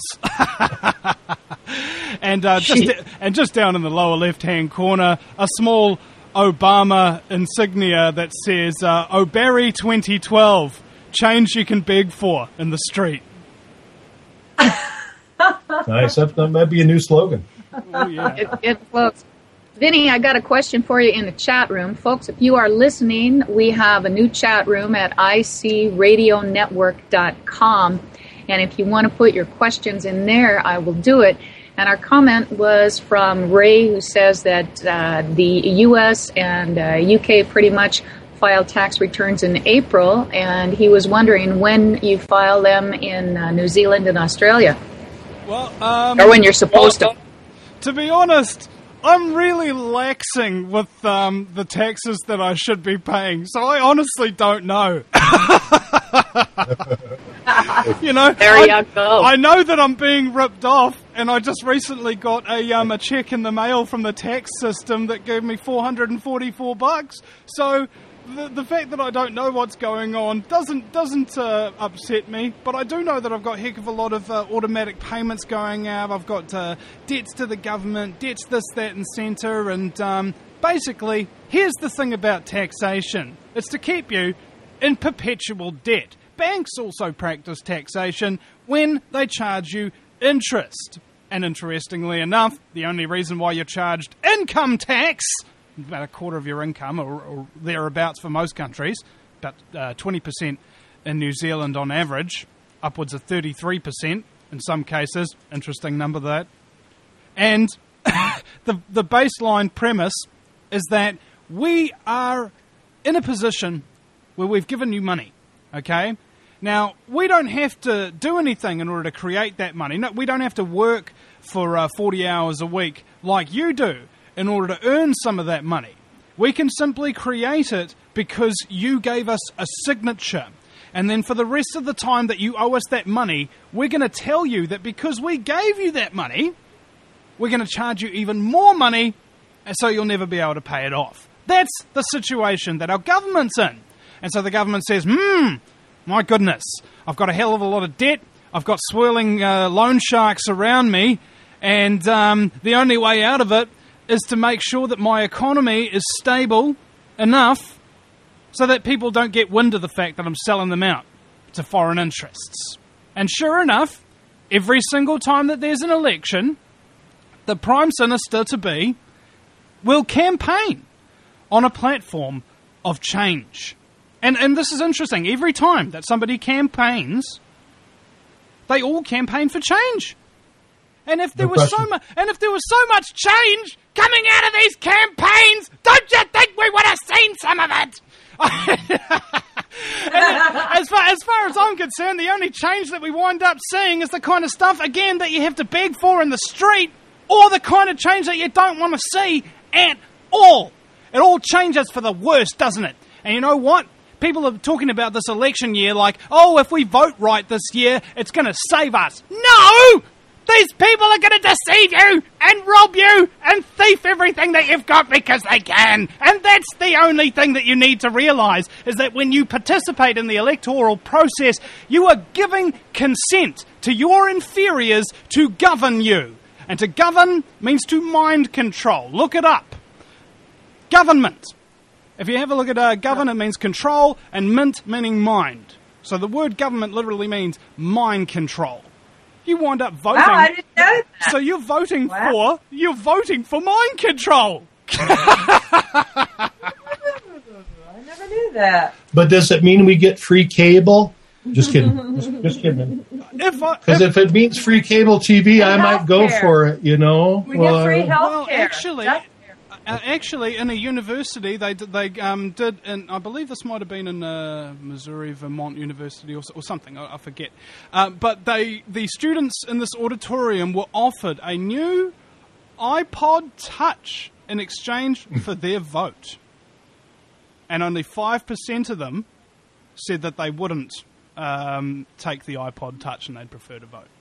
And uh, just and just down in the lower left-hand corner, a small Obama insignia that says uh, "O'Barry twenty twelve, change you can beg for in the street." Nice. That, that might be a new slogan. Oh yeah. It, it floats. Vinny, I got a question for you in the chat room. Folks, if you are listening, we have a new chat room at I C radio network dot com. And if you want to put your questions in there, I will do it. And our comment was from Ray, who says that uh, the U S and uh, U K pretty much file tax returns in April, and he was wondering when you file them in uh, New Zealand and Australia, Well, um, or when you're supposed to. to be honest, I'm really laxing with um, the taxes that I should be paying, so I honestly don't know. You know, There I, you go. I know that I'm being ripped off, and I just recently got a um, a check in the mail from the tax system that gave me four hundred forty-four bucks. So the the fact that I don't know what's going on doesn't doesn't uh, upset me, but I do know that I've got a heck of a lot of uh, automatic payments going out. I've got uh, debts to the government, debts this, that, and centre, and um, basically, here's the thing about taxation: it's to keep you in perpetual debt. Banks also practice taxation when they charge you interest. And interestingly enough, the only reason why you're charged income tax, about a quarter of your income or, or thereabouts for most countries, about uh, twenty percent in New Zealand on average, upwards of thirty-three percent in some cases, interesting number that. And the the baseline premise is that we are in a position where we've given you money, okay? Now, we don't have to do anything in order to create that money. No, we don't have to work for uh, forty hours a week like you do in order to earn some of that money. We can simply create it because you gave us a signature. And then for the rest of the time that you owe us that money, we're going to tell you that because we gave you that money, we're going to charge you even more money, and so you'll never be able to pay it off. That's the situation that our government's in. And so the government says, hmm, my goodness, I've got a hell of a lot of debt, I've got swirling uh, loan sharks around me, and um, the only way out of it is to make sure that my economy is stable enough so that people don't get wind of the fact that I'm selling them out to foreign interests. And sure enough, every single time that there's an election, the Prime Minister-to-be will campaign on a platform of change. And and this is interesting. Every time that somebody campaigns, they all campaign for change. And if there No was so question. much, and if there was so much change coming out of these campaigns, don't you think we would have seen some of it? And as far as far as I'm concerned, the only change that we wind up seeing is the kind of stuff again that you have to beg for in the street, or the kind of change that you don't want to see at all. It all changes for the worse, doesn't it? And you know what? People are talking about this election year like, oh, if we vote right this year, it's going to save us. No! These people are going to deceive you and rob you and thief everything that you've got because they can. And that's the only thing that you need to realise, is that when you participate in the electoral process, you are giving consent to your inferiors to govern you. And to govern means to mind control. Look it up. Government. If you have a look at uh, govern, it means control, and mint meaning mind. So the word government literally means mind control. You wind up voting. Wow, I didn't know that. So you're voting Wow. for you're voting for mind control. I never knew that. But does it mean we get free cable? Just kidding. just, just kidding. If I, Because if, if it means free cable T V, I And might go healthcare. for it, you know? We get free uh, health well, care. actually, That's- uh, actually, in a university, they did- they um, did, and I believe this might have been in uh, Missouri, Vermont University, or, or something. I, I forget. Uh, but they, the students in this auditorium were offered a new iPod Touch in exchange for their vote, and only five percent of them said that they wouldn't um, take the iPod Touch and they'd prefer to vote.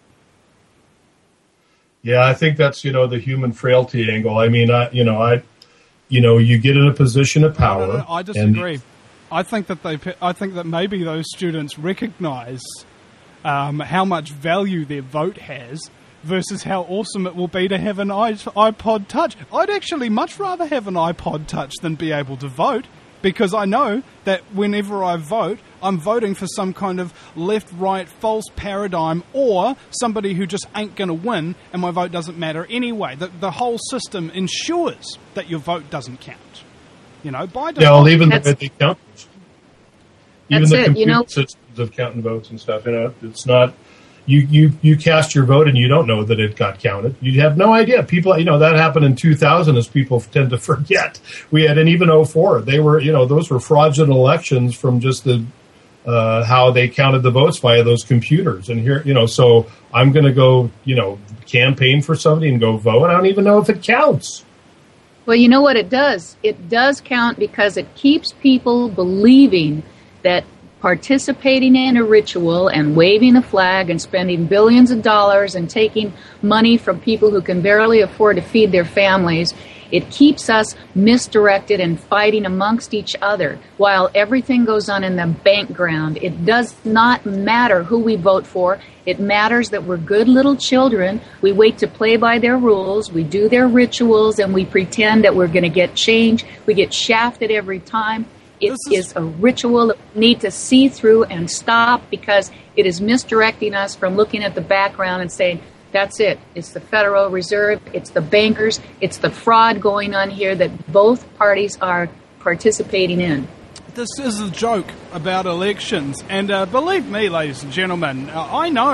Yeah, I think that's, you know, the human frailty angle. I mean, I, you know, I, you know, you get in a position of power. No, no, no, I disagree. I think that they. I think that maybe those students recognise um, how much value their vote has versus how awesome it will be to have an iPod Touch. I'd actually much rather have an iPod Touch than be able to vote, because I know that whenever I vote, I'm voting for some kind of left-right false paradigm, or somebody who just ain't going to win, and my vote doesn't matter anyway. The, the whole system ensures that your vote doesn't count. You know, by default. Yeah, well, even the That's- way they count. Even That's the it, computer you know. systems of counting votes and stuff, you know, it's not, you, you, you cast your vote and you don't know that it got counted. You have no idea. People, you know, that happened in two thousand, as people tend to forget. We had, and even oh four, they were, you know, those were fraudulent elections from just the, uh, how they counted the votes via those computers. And here, you know, so I'm going to go, you know, campaign for somebody and go vote. I don't even know if it counts. Well, you know what it does? It does count because it keeps people believing that participating in a ritual and waving a flag and spending billions of dollars and taking money from people who can barely afford to feed their families, it keeps us misdirected and fighting amongst each other while everything goes on in the background. It does not matter who we vote for. It matters that we're good little children. We wait to play by their rules. We do their rituals, and we pretend that we're going to get change. We get shafted every time. It This is- is a ritual that we need to see through and stop, because it is misdirecting us from looking at the background and saying, that's it. It's the Federal Reserve. It's the bankers. It's the fraud going on here that both parties are participating in. This is a joke about elections, and uh, believe me, ladies and gentlemen, uh, I know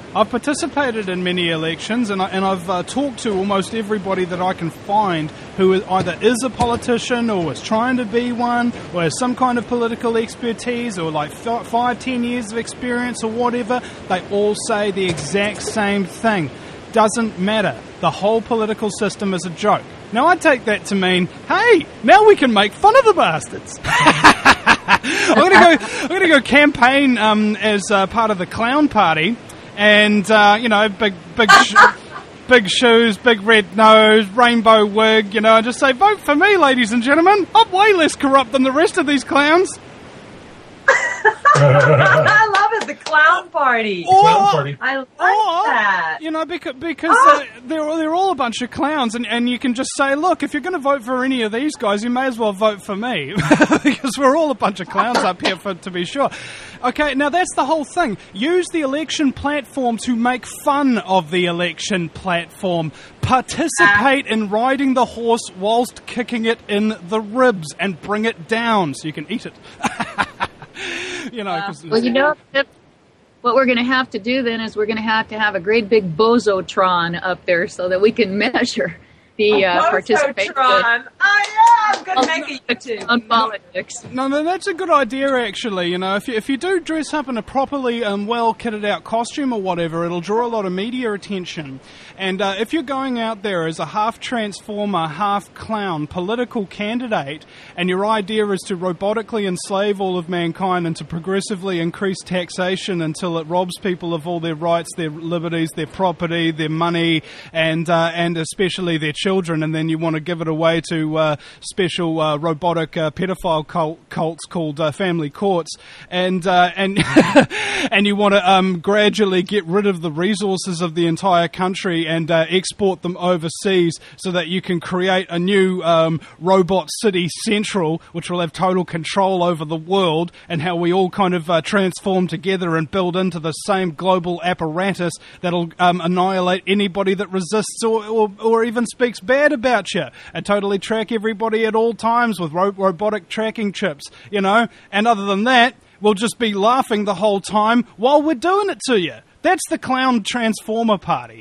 I've participated in many elections, and, I, and I've uh, talked to almost everybody that I can find who is, either is a politician or is trying to be one, or has some kind of political expertise, or like f- five, ten years of experience or whatever. They all say the exact same thing. Doesn't matter. The whole political system is a joke. Now, I take that to mean, hey, now we can make fun of the bastards. I'm going to go. I'm going to go campaign um, as uh, part of the clown party, and uh, you know, big, big, sh- big shoes, big red nose, rainbow wig. You know, and just say, vote for me, ladies and gentlemen. I'm way less corrupt than the rest of these clowns. I love it, the clown party. Or, Clown party. I like or, that. You know, because, because uh, they're, they're all a bunch of clowns, and, and you can just say, look, if you're going to vote for any of these guys, you may as well vote for me, because we're all a bunch of clowns up here, for, to be sure. Okay, now that's the whole thing. Use the election platform to make fun of the election platform. Participate in riding the horse whilst kicking it in the ribs, and bring it down so you can eat it. You know, Uh, well, you know, what we're going to have to do then is we're going to have to have a great big bozotron up there so that we can measure the uh, participation Bozotron. Oh, yeah, I'm going to make a YouTube. on politics. No, no, that's a good idea, actually. You know, if you, if you do dress up in a properly um, well kitted out costume or whatever, it'll draw a lot of media attention. And uh, if you're going out there as a half transformer, half clown political candidate, and your idea is to robotically enslave all of mankind and to progressively increase taxation until it robs people of all their rights, their liberties, their property, their money, and uh, and especially their children, and then you want to give it away to uh, special uh, robotic uh, pedophile cult, cults called uh, family courts, and uh, and and you want to um, gradually get rid of the resources of the entire country and uh, export them overseas so that you can create a new um, robot city central, which will have total control over the world and how we all kind of uh, transform together and build into the same global apparatus that'll um, annihilate anybody that resists or, or, or even speaks bad about you, and totally track everybody at all times with ro- robotic tracking chips, you know. And other than that, we'll just be laughing the whole time while we're doing it to you. That's the clown transformer party.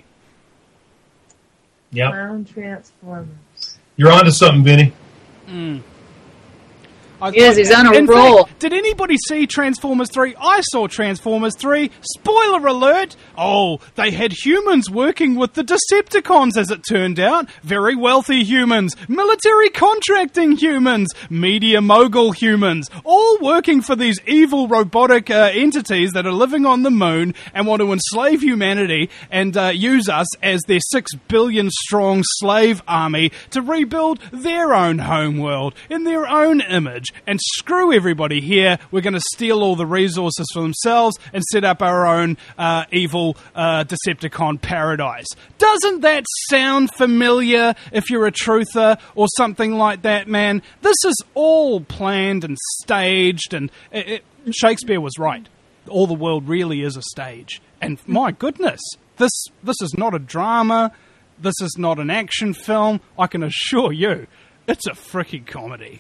Yep. Clown Transformers. You're onto something, Vinny. Mm. I, Yes, he's on a in roll. Fact, did anybody see Transformers three? I saw Transformers three. Spoiler alert! Oh, they had humans working with the Decepticons, as it turned out. Very wealthy humans, military contracting humans, media mogul humans, all working for these evil robotic uh, entities that are living on the moon and want to enslave humanity and uh, use us as their six billion strong slave army to rebuild their own homeworld in their own image. And screw everybody here. We're going to steal all the resources for themselves and set up our own uh, evil uh, Decepticon paradise. Doesn't that sound familiar if you're a truther or something like that, man? This is all planned and staged, and it, it, Shakespeare was right. All the world really is a stage. And my goodness, this this is not a drama. This is not an action film. I can assure you, it's a freaking comedy.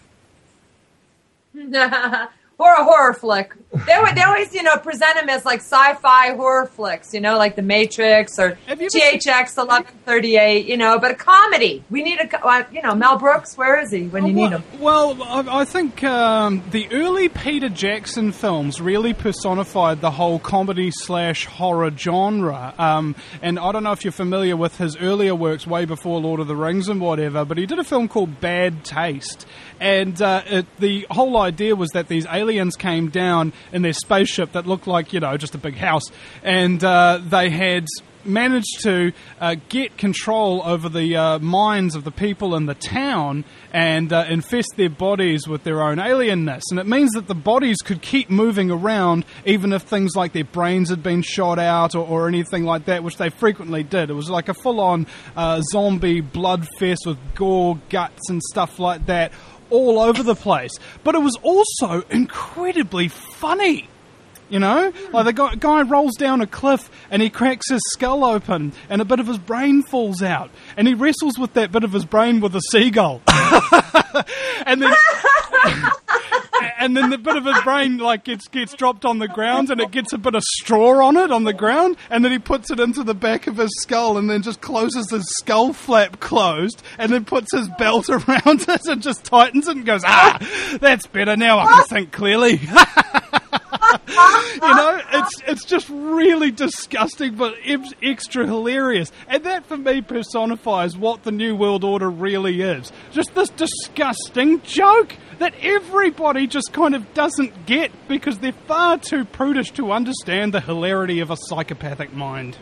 Or a horror flick. They, always- they always, you know, present them as like sci-fi horror flicks, you know, like The Matrix or Have you T H X eleven thirty-eight, you know, but a comedy. We need a, co- uh, you know, Mel Brooks, where is he when you need him? Well, I, I think um, the early Peter Jackson films really personified the whole comedy slash horror genre. Um, and I don't know if you're familiar with his earlier works way before Lord of the Rings and whatever, but he did a film called Bad Taste. And uh, it, the whole idea was that these aliens came down in their spaceship that looked like, you know, just a big house. And uh, they had managed to uh, get control over the uh, minds of the people in the town and uh, infest their bodies with their own alienness. And it means that the bodies could keep moving around even if things like their brains had been shot out or, or anything like that, which they frequently did. It was like a full-on uh, zombie blood fest with gore, guts and stuff like that all over the place. But it was also incredibly funny. You know, like the guy, guy rolls down a cliff and he cracks his skull open and a bit of his brain falls out and he wrestles with that bit of his brain with a seagull. and then and then the bit of his brain like gets gets dropped on the ground, and it gets a bit of straw on it on the ground, and then he puts it into the back of his skull, and then just closes his skull flap closed, and then puts his belt around it and just tightens it and goes, ah, that's better now. I can think clearly. You know, it's it's just really disgusting, but it's extra hilarious. And that, for me, personifies what the New World Order really is. Just this disgusting joke that everybody just kind of doesn't get because they're far too prudish to understand the hilarity of a psychopathic mind.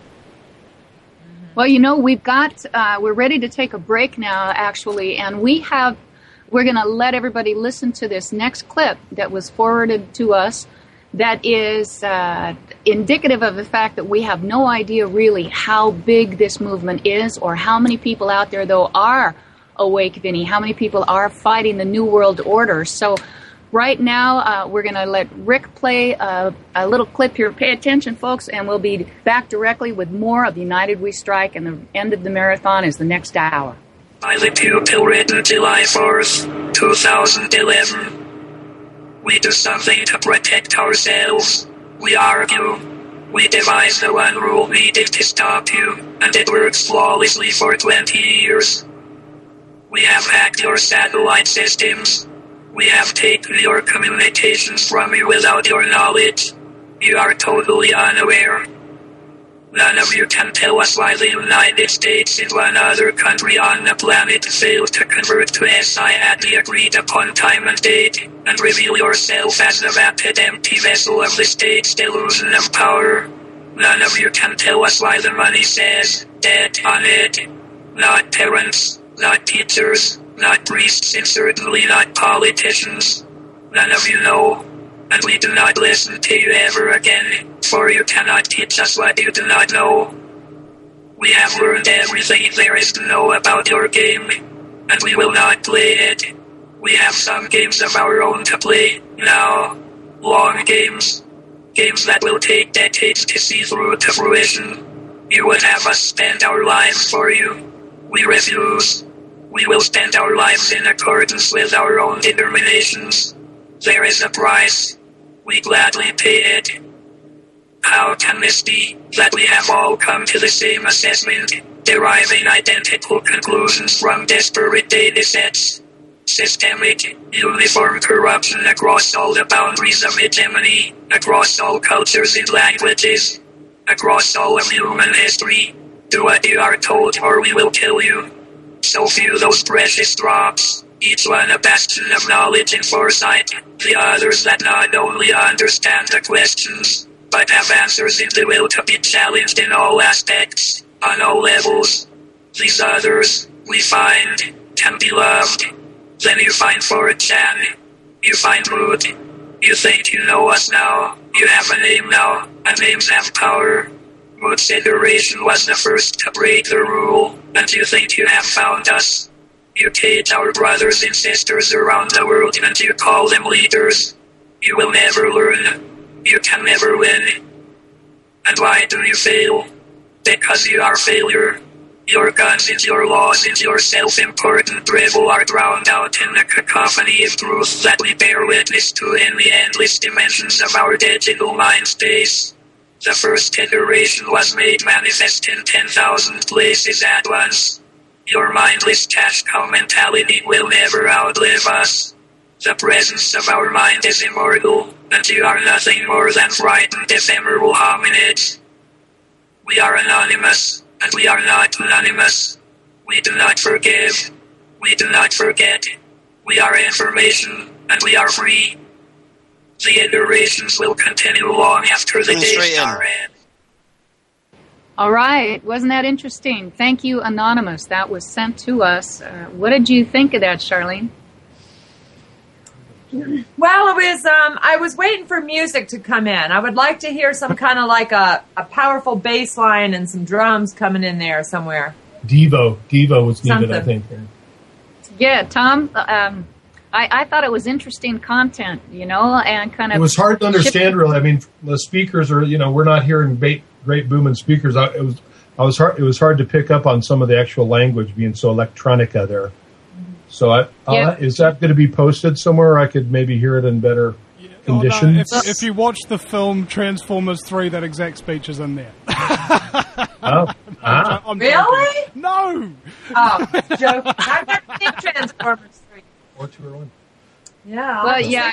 Well, you know, we've got, uh, we're ready to take a break now, actually, and we have, we're going to let everybody listen to this next clip that was forwarded to us that is uh, indicative of the fact that we have no idea really how big this movement is or how many people out there, though, are awake, Vinny, how many people are fighting the New World Order. So right now, uh, we're going to let Rick play a, a little clip here. Pay attention, folks, and we'll be back directly with more of United We Strike, and the end of the marathon is the next hour. By the pupil written July fourth, two thousand eleven. We do something to protect ourselves. We argue. We devise the one rule needed to stop you, and it works flawlessly for twenty years. We have hacked your satellite systems. We have taken your communications from you without your knowledge. You are totally unaware. None of you can tell us why the United States and one other country on the planet failed to convert to S I at the agreed upon time and date, and reveal yourself as the vapid empty vessel of the state's delusion of power. None of you can tell us why the money says dead on it. Not parents, not teachers, not priests, and certainly not politicians. None of you know, and we do not listen to you ever again. For you cannot teach us what you do not know. We have learned everything there is to know about your game, and we will not play it. We have some games of our own to play now. Long games. Games that will take decades to see through to fruition. You would have us spend our lives for you. We refuse. We will spend our lives in accordance with our own determinations. There is a price. We gladly pay it. How can this be, that we have all come to the same assessment, deriving identical conclusions from disparate data sets? Systemic, uniform corruption across all the boundaries of hegemony, across all cultures and languages, across all of human history. Do what you are told or we will kill you. So few those precious drops, each one a bastion of knowledge and foresight, the others that not only understand the questions, but have answers in the will to be challenged in all aspects, on all levels. These others, we find, can be loved. Then you find for a chan. You find mood. You think you know us now. You have a name now, and names have power. Mood's iteration was the first to break the rule, and you think you have found us. You cage our brothers and sisters around the world, and you call them leaders. You will never learn. You can never win. And why do you fail? Because you are failure. Your guns and your laws and your self-important drivel are drowned out in the cacophony of truth that we bear witness to in the endless dimensions of our digital mind space. The first iteration was made manifest in ten thousand places at once. Your mindless cash cow mentality will never outlive us. The presence of our mind is immortal, and you are nothing more than frightened ephemeral hominids. We are anonymous, and we are not anonymous. We do not forgive. We do not forget. We are information, and we are free. The iterations will continue long after the days are end. All right. Wasn't that interesting? Thank you, Anonymous. That was sent to us. Uh, what did you think of that, Charlene? Well, it was. Um, I was waiting for music to come in. I would like to hear some kind of like a, a powerful bass line and some drums coming in there somewhere. Devo, Devo was needed, Something. I think. Yeah, Tom. Um, I, I thought it was interesting content, you know, and kind of. It was hard to understand, really. I mean, the speakers are, you know, we're not hearing great, great booming speakers. I, it was, I was hard. It was hard to pick up on some of the actual language being so electronica there. So I, uh, Yeah. is that going to be posted somewhere? I could maybe hear it in better Oh, no, conditions. if, if you watch the film Transformers three, that exact speech is in there. Oh, ah. I'm Really? joking. No! Oh, joke. I've never seen Transformers three. Or two or one. Yeah. Well, yeah.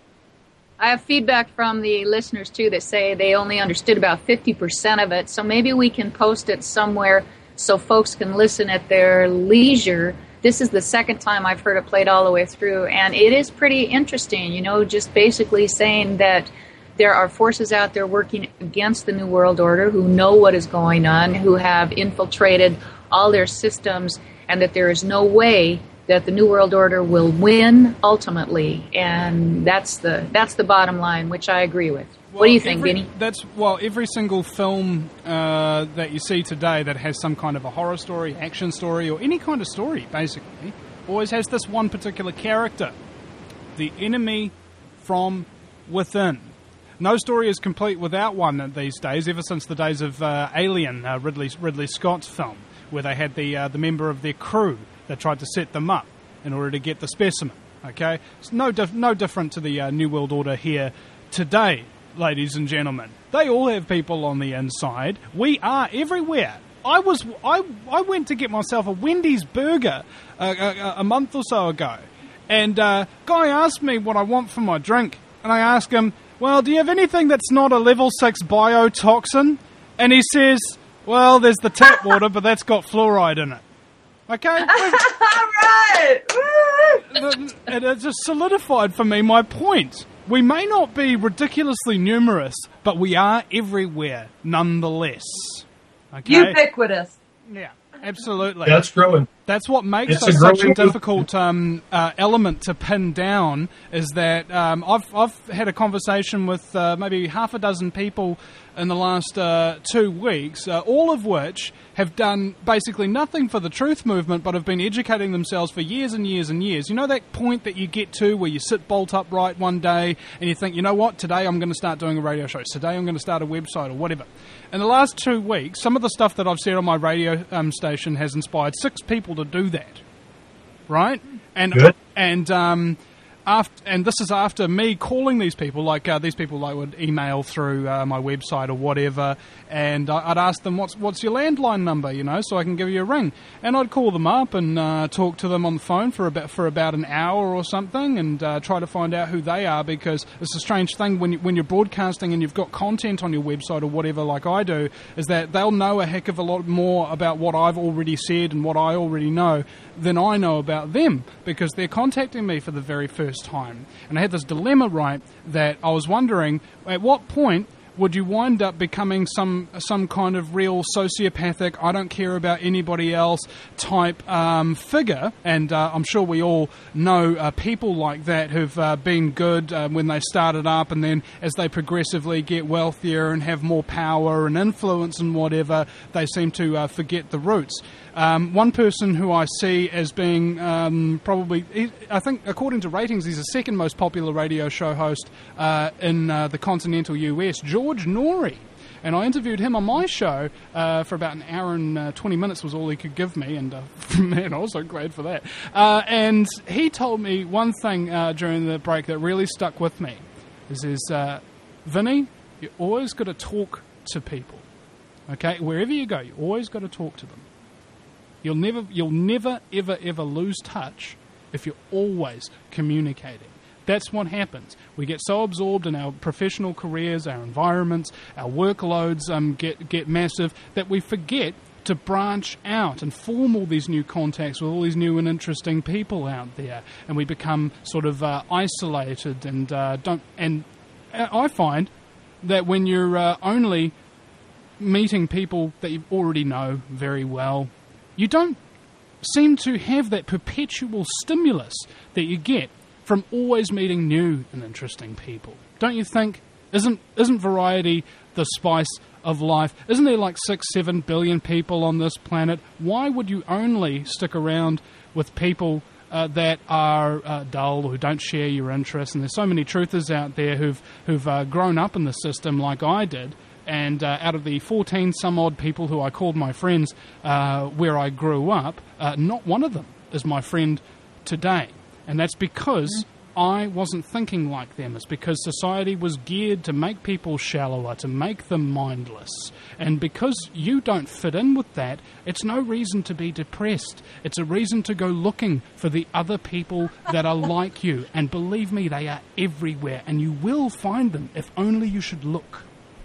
I have feedback from the listeners, too, that say they only understood about fifty percent of it. So maybe we can post it somewhere so folks can listen at their leisure. This is the second time I've heard it played all the way through, and it is pretty interesting, you know, just basically saying that there are forces out there working against the New World Order who know what is going on, who have infiltrated all their systems, and that there is no way that the New World Order will win ultimately. And that's the that's the bottom line, which I agree with. Well, what do you think, every, Vinny? That's well, every single film uh, that you see today that has some kind of a horror story, action story, or any kind of story, basically, always has this one particular character: the enemy from within. No story is complete without one these days. Ever since the days of uh, Alien, uh, Ridley Ridley Scott's film, where they had the uh, the member of their crew that tried to set them up in order to get the specimen. Okay, it's no dif- no different to the uh, New World Order here today, ladies and gentlemen. They all have people on the inside. We are everywhere. I was I I went to get myself a Wendy's burger a, a, a month or so ago, and uh, guy asked me what I want for my drink, and I asked him, "Well, do you have anything that's not a level six biotoxin?" And he says, "Well, there's the tap water, but that's got fluoride in it." Okay? All right. Woo! And it just solidified for me my point. We may not be ridiculously numerous, but we are everywhere nonetheless. Okay? Ubiquitous. Yeah, absolutely. That's growing. That's what makes It's us a such a growing- difficult um, uh, element to pin down. Is that um, I've I've had a conversation with uh, maybe half a dozen people in the last uh, two weeks, uh, all of which have done basically nothing for the truth movement, but have been educating themselves for years and years and years. You know that point that you get to where you sit bolt upright one day and you think, you know what, today I'm going to start doing a radio show. Today I'm going to start a website or whatever. In the last two weeks, some of the stuff that I've said on my radio um, station has inspired six people to do that. Right? And Good. and um, after, and this is after me calling these people, like uh, these people like would email through uh, my website or whatever, and I- I'd ask them, what's what's your landline number, you know, so I can give you a ring. And I'd call them up and uh, talk to them on the phone for about for about an hour or something, and uh, try to find out who they are, because it's a strange thing when you, when you're broadcasting and you've got content on your website or whatever, like I do, is that they'll know a heck of a lot more about what I've already said and what I already know than I know about them, because they're contacting me for the very first time. And I had this dilemma, right, that I was wondering, at what point would you wind up becoming some some kind of real sociopathic, I don't care about anybody else type um, figure? And uh, I'm sure we all know uh, people like that who've uh, been good uh, when they started up, and then as they progressively get wealthier and have more power and influence and whatever, they seem to uh, forget the roots. Um, one person who I see as being um, probably, he, I think according to ratings, he's the second most popular radio show host uh, in uh, the continental U S, George Norrie. And I interviewed him on my show uh, for about an hour and uh, twenty minutes was all he could give me, and uh, man, I was so glad for that. Uh, and he told me one thing uh, during the break that really stuck with me, is, is uh, Vinny, you always got to talk to people, okay? Wherever you go, you always got to talk to them. You'll never, you'll never, ever, ever lose touch if you're always communicating. That's what happens. We get so absorbed in our professional careers, our environments, our workloads um, get get massive, that we forget to branch out and form all these new contacts with all these new and interesting people out there, and we become sort of uh, isolated and uh, don't. And I find that when you're uh, only meeting people that you already know very well, you don't seem to have that perpetual stimulus that you get from always meeting new and interesting people. Don't you think? Isn't isn't variety the spice of life? Isn't there like six, seven billion people on this planet? Why would you only stick around with people uh, that are uh, dull, who don't share your interests? And there's so many truthers out there who've who've uh, grown up in the system like I did. And uh, out of the fourteen some odd people who I called my friends uh, where I grew up, uh, not one of them is my friend today. And that's because I wasn't thinking like them. It's because society was geared to make people shallower, to make them mindless. And because you don't fit in with that, it's no reason to be depressed. It's a reason to go looking for the other people that are like you. And believe me, they are everywhere. And you will find them if only you should look.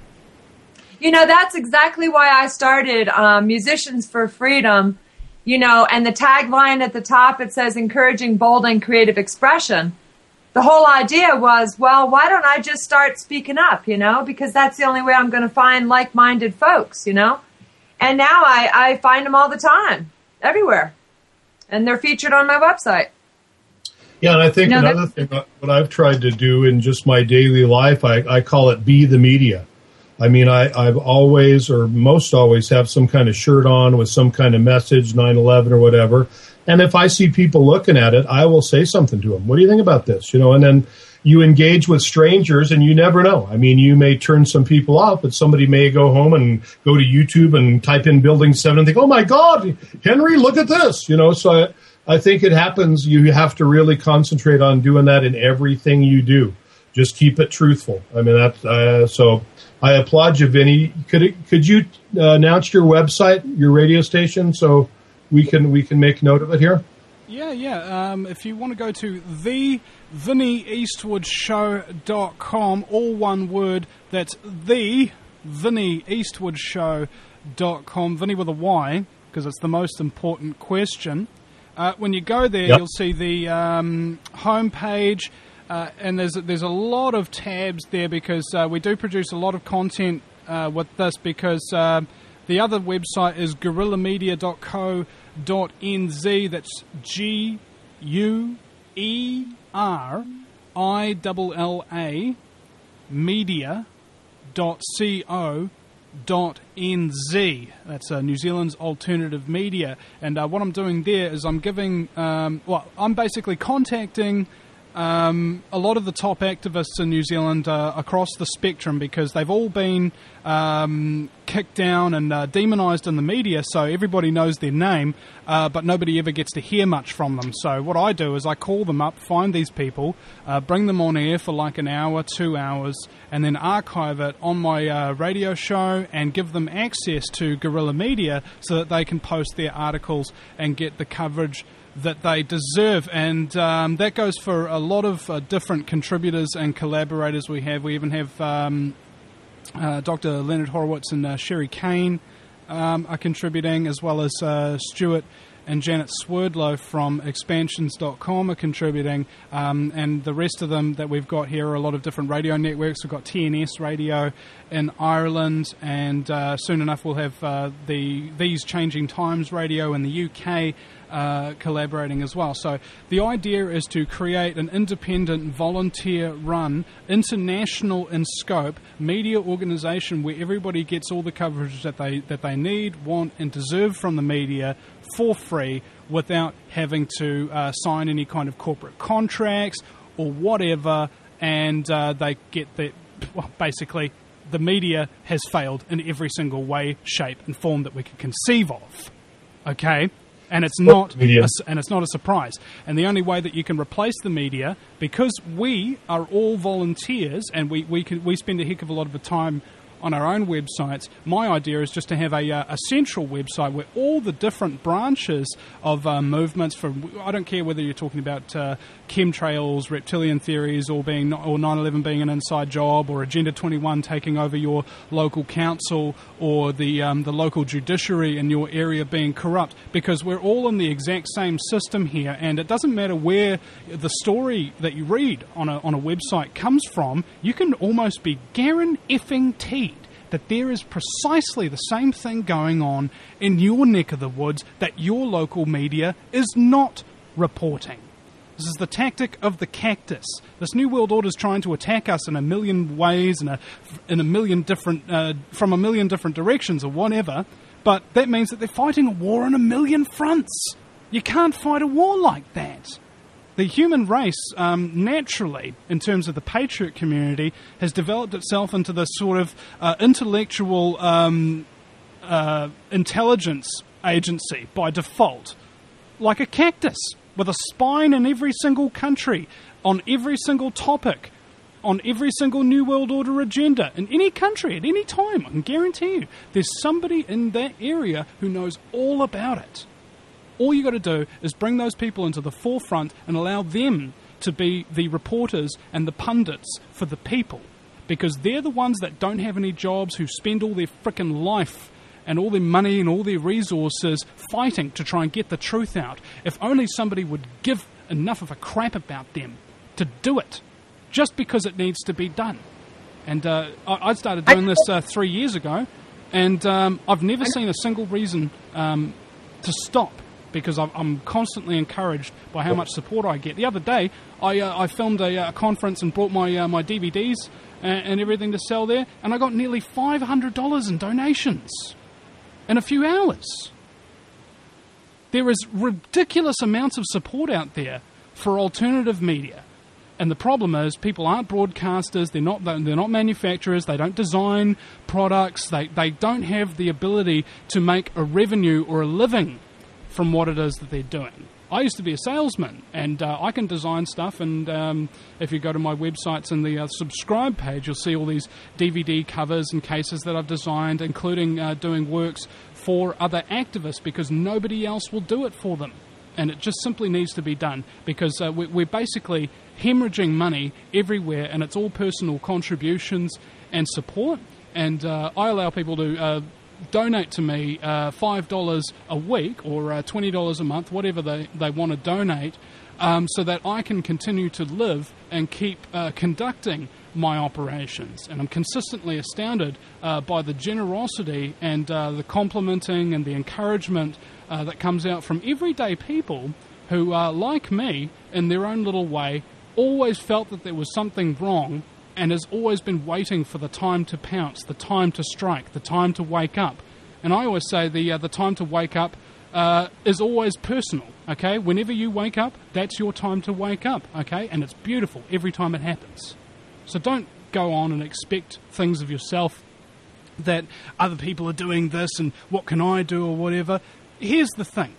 You know, that's exactly why I started um, Musicians for Freedom. You know, and the tagline at the top, it says encouraging bold and creative expression. The whole idea was, well, why don't I just start speaking up, you know, because that's the only way I'm going to find like-minded folks, you know. And now I, I find them all the time, everywhere. And they're featured on my website. Yeah, and I think you know, another thing, what I've tried to do in just my daily life, I, I call it be the media. I mean, I, I've always, or most always, have some kind of shirt on with some kind of message, nine eleven or whatever. And if I see people looking at it, I will say something to them. What do you think about this? You know, and then you engage with strangers, and you never know. I mean, you may turn some people off, but somebody may go home and go to YouTube and type in Building seven and think, oh, my God, Henry, look at this. You know, so I, I think it happens. You have to really concentrate on doing that in everything you do. Just keep it truthful. I mean, that's uh, so... I applaud you, Vinny. Could it, could you uh, announce your website, your radio station, so we can we can make note of it here? Yeah, yeah. Um, if you want to go to the vinny eastwood show dot com, all one word. That's the vinny eastwood show dot com. Vinny with a Y, because it's the most important question. Uh, when you go there, yep. You'll see the um, homepage. Uh, and there's there's a lot of tabs there because uh, we do produce a lot of content uh, with this because uh, the other website is guerrilla media dot co dot n z. That's G U E R I L L A media dot co dot n z. That's uh, New Zealand's alternative media. And uh, what I'm doing there is I'm giving, um, well, I'm basically contacting Um, a lot of the top activists in New Zealand uh, across the spectrum because they've all been um, kicked down and uh, demonised in the media, so everybody knows their name, uh, but nobody ever gets to hear much from them. So what I do is I call them up, find these people, uh, bring them on air for like an hour, two hours, and then archive it on my uh, radio show and give them access to Guerrilla Media so that they can post their articles and get the coverage that they deserve. And um, that goes for a lot of uh, different contributors and collaborators we have. We even have um, uh, Doctor Leonard Horowitz and uh, Sherry Kane um, are contributing, as well as uh, Stuart and Janet Swerdlow from expansions dot com are contributing, um, and the rest of them that we've got here are a lot of different radio networks. We've got T N S Radio in Ireland, and uh, soon enough we'll have uh, the These Changing Times Radio in the U K uh, collaborating as well. So the idea is to create an independent, volunteer-run, international in scope media organisation where everybody gets all the coverage that they that they need, want, and deserve from the media for free without having to uh, sign any kind of corporate contracts or whatever, and uh, they get the, well, basically the media has failed in every single way, shape and form that we could conceive of. Okay? And it's not a, and it's not a surprise. And the only way that you can replace the media, because we are all volunteers and we, we, can, we spend a heck of a lot of the time on our own websites, my idea is just to have a, uh, a central website where all the different branches of uh, movements, from I don't care whether you're talking about uh, chemtrails, reptilian theories, or being or nine eleven being an inside job, or Agenda twenty-one taking over your local council, or the um, the local judiciary in your area being corrupt, because we're all in the exact same system here, and it doesn't matter where the story that you read on a on a website comes from. You can almost be guaranteed that there is precisely the same thing going on in your neck of the woods that your local media is not reporting. This is the tactic of the cactus. This New World Order is trying to attack us in a million ways, in a, in a million different, uh, from a million different directions or whatever, but that means that they're fighting a war on a million fronts. You can't fight a war like that. The human race, um, naturally, in terms of the patriot community, has developed itself into this sort of uh, intellectual um, uh, intelligence agency by default, like a cactus. with a spine in every single country, on every single topic, on every single New World Order agenda, in any country, at any time. I can guarantee you, there's somebody in that area who knows all about it. All you got to do is bring those people into the forefront and allow them to be the reporters and the pundits for the people. Because they're the ones that don't have any jobs, who spend all their frickin' life and all their money and all their resources fighting to try and get the truth out. If only somebody would give enough of a crap about them to do it, just because it needs to be done. And uh, I, I started doing this uh, three years ago, and um, I've never seen a single reason um, to stop, because I'm, I'm constantly encouraged by how much support I get. The other day, I, uh, I filmed a, a conference and brought my uh, my D V Ds and, and everything to sell there, and I got nearly five hundred dollars in donations in a few hours. There is ridiculous amounts of support out there for alternative media. And the problem is, people aren't broadcasters, they're not they're not manufacturers, they don't design products, they, they don't have the ability to make a revenue or a living from what it is that they're doing. I used to be a salesman, and uh, I can design stuff, and um, if you go to my websites and the uh, subscribe page, you'll see all these D V D covers and cases that I've designed, including uh, doing works for other activists, because nobody else will do it for them. And it just simply needs to be done, because uh, we're basically hemorrhaging money everywhere, and it's all personal contributions and support. And uh, I allow people to uh, donate to me uh, five dollars a week or uh, twenty dollars a month, whatever they, they want to donate, um, so that I can continue to live and keep uh, conducting my operations. And I'm consistently astounded uh, by the generosity and uh, the complimenting and the encouragement uh, that comes out from everyday people who, uh, like me, in their own little way, always felt that there was something wrong and has always been waiting for the time to pounce, the time to strike, the time to wake up. And I always say the uh, the time to wake up uh, is always personal, okay? Whenever you wake up, that's your time to wake up, okay? And it's beautiful every time it happens. So don't go on and expect things of yourself that other people are doing this and what can I do or whatever. Here's the thing.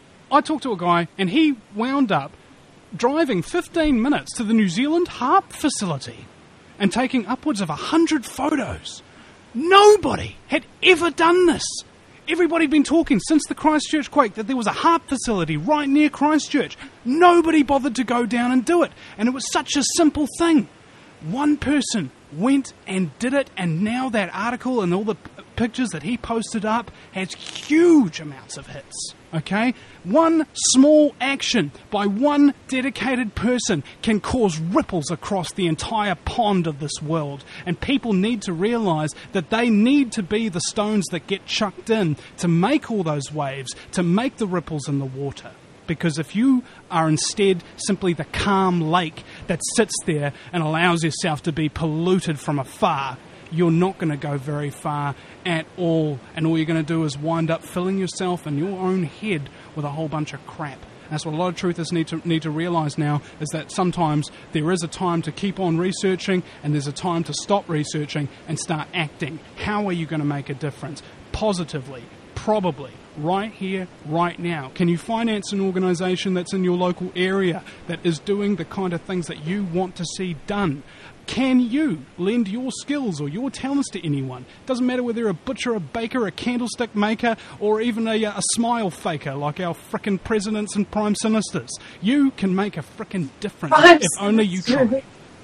I talked to a guy and he wound up driving fifteen minutes to the New Zealand HARP facility and taking upwards of one hundred photos. Nobody had ever done this. Everybody had been talking since the Christchurch quake that there was a HARP facility right near Christchurch. Nobody bothered to go down and do it. And it was such a simple thing. One person went and did it, and now that article and all the p- pictures that he posted up has huge amounts of hits, okay? One small action by one dedicated person can cause ripples across the entire pond of this world, and people need to realise that they need to be the stones that get chucked in to make all those waves, to make the ripples in the water. Because if you are instead simply the calm lake that sits there and allows yourself to be polluted from afar, you're not going to go very far at all. And all you're going to do is wind up filling yourself and your own head with a whole bunch of crap. And that's what a lot of truthers need to need to realise now, is that sometimes there is a time to keep on researching and there's a time to stop researching and start acting. How are you going to make a difference? Positively. Probably. Right here, right now. Can you finance an organisation that's in your local area that is doing the kind of things that you want to see done? Can you lend your skills or your talents to anyone? Doesn't matter whether you're a butcher, a baker, a candlestick maker, or even a, a smile faker like our frickin' presidents and prime ministers. You can make a frickin' difference if only you try.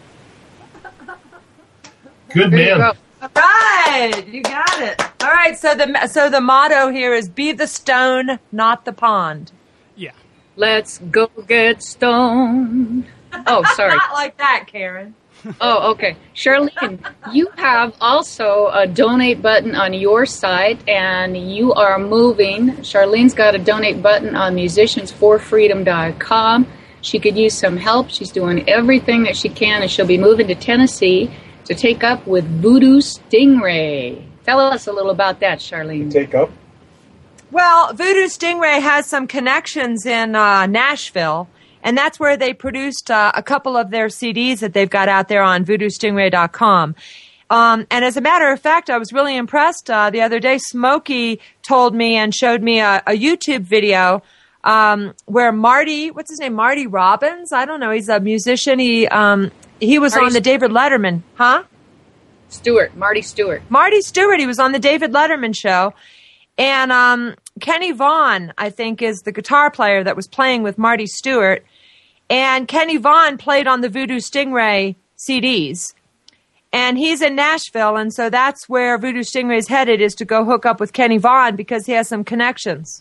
Good man. All right, you got it. All right, so the so the motto here is be the stone, not the pond. Yeah. Let's go get stoned. Oh, sorry. Not like that, Karen. Oh, okay. Charlene, you have also a donate button on your site, and you are moving. Charlene's got a donate button on musicians for freedom dot com. She could use some help. She's doing everything that she can, and she'll be moving to Tennessee to take up with Voodoo Stingray. Tell us a little about that, Charlene. Take up? Well, Voodoo Stingray has some connections in uh, Nashville, and that's where they produced uh, a couple of their C Ds that they've got out there on voodoo stingray dot com. Um, and as a matter of fact, I was really impressed. Uh, the other day, Smokey told me and showed me a, a YouTube video um, where Marty, what's his name? Marty Robbins? I don't know. He's a musician. He um, he was Marty on the David Letterman, huh? Stewart, Marty Stewart. Marty Stewart. He was on the David Letterman show. And um, Kenny Vaughn, I think, is the guitar player that was playing with Marty Stewart. And Kenny Vaughn played on the Voodoo Stingray C Ds. And he's in Nashville, and so that's where Voodoo Stingray's headed, is to go hook up with Kenny Vaughn because he has some connections.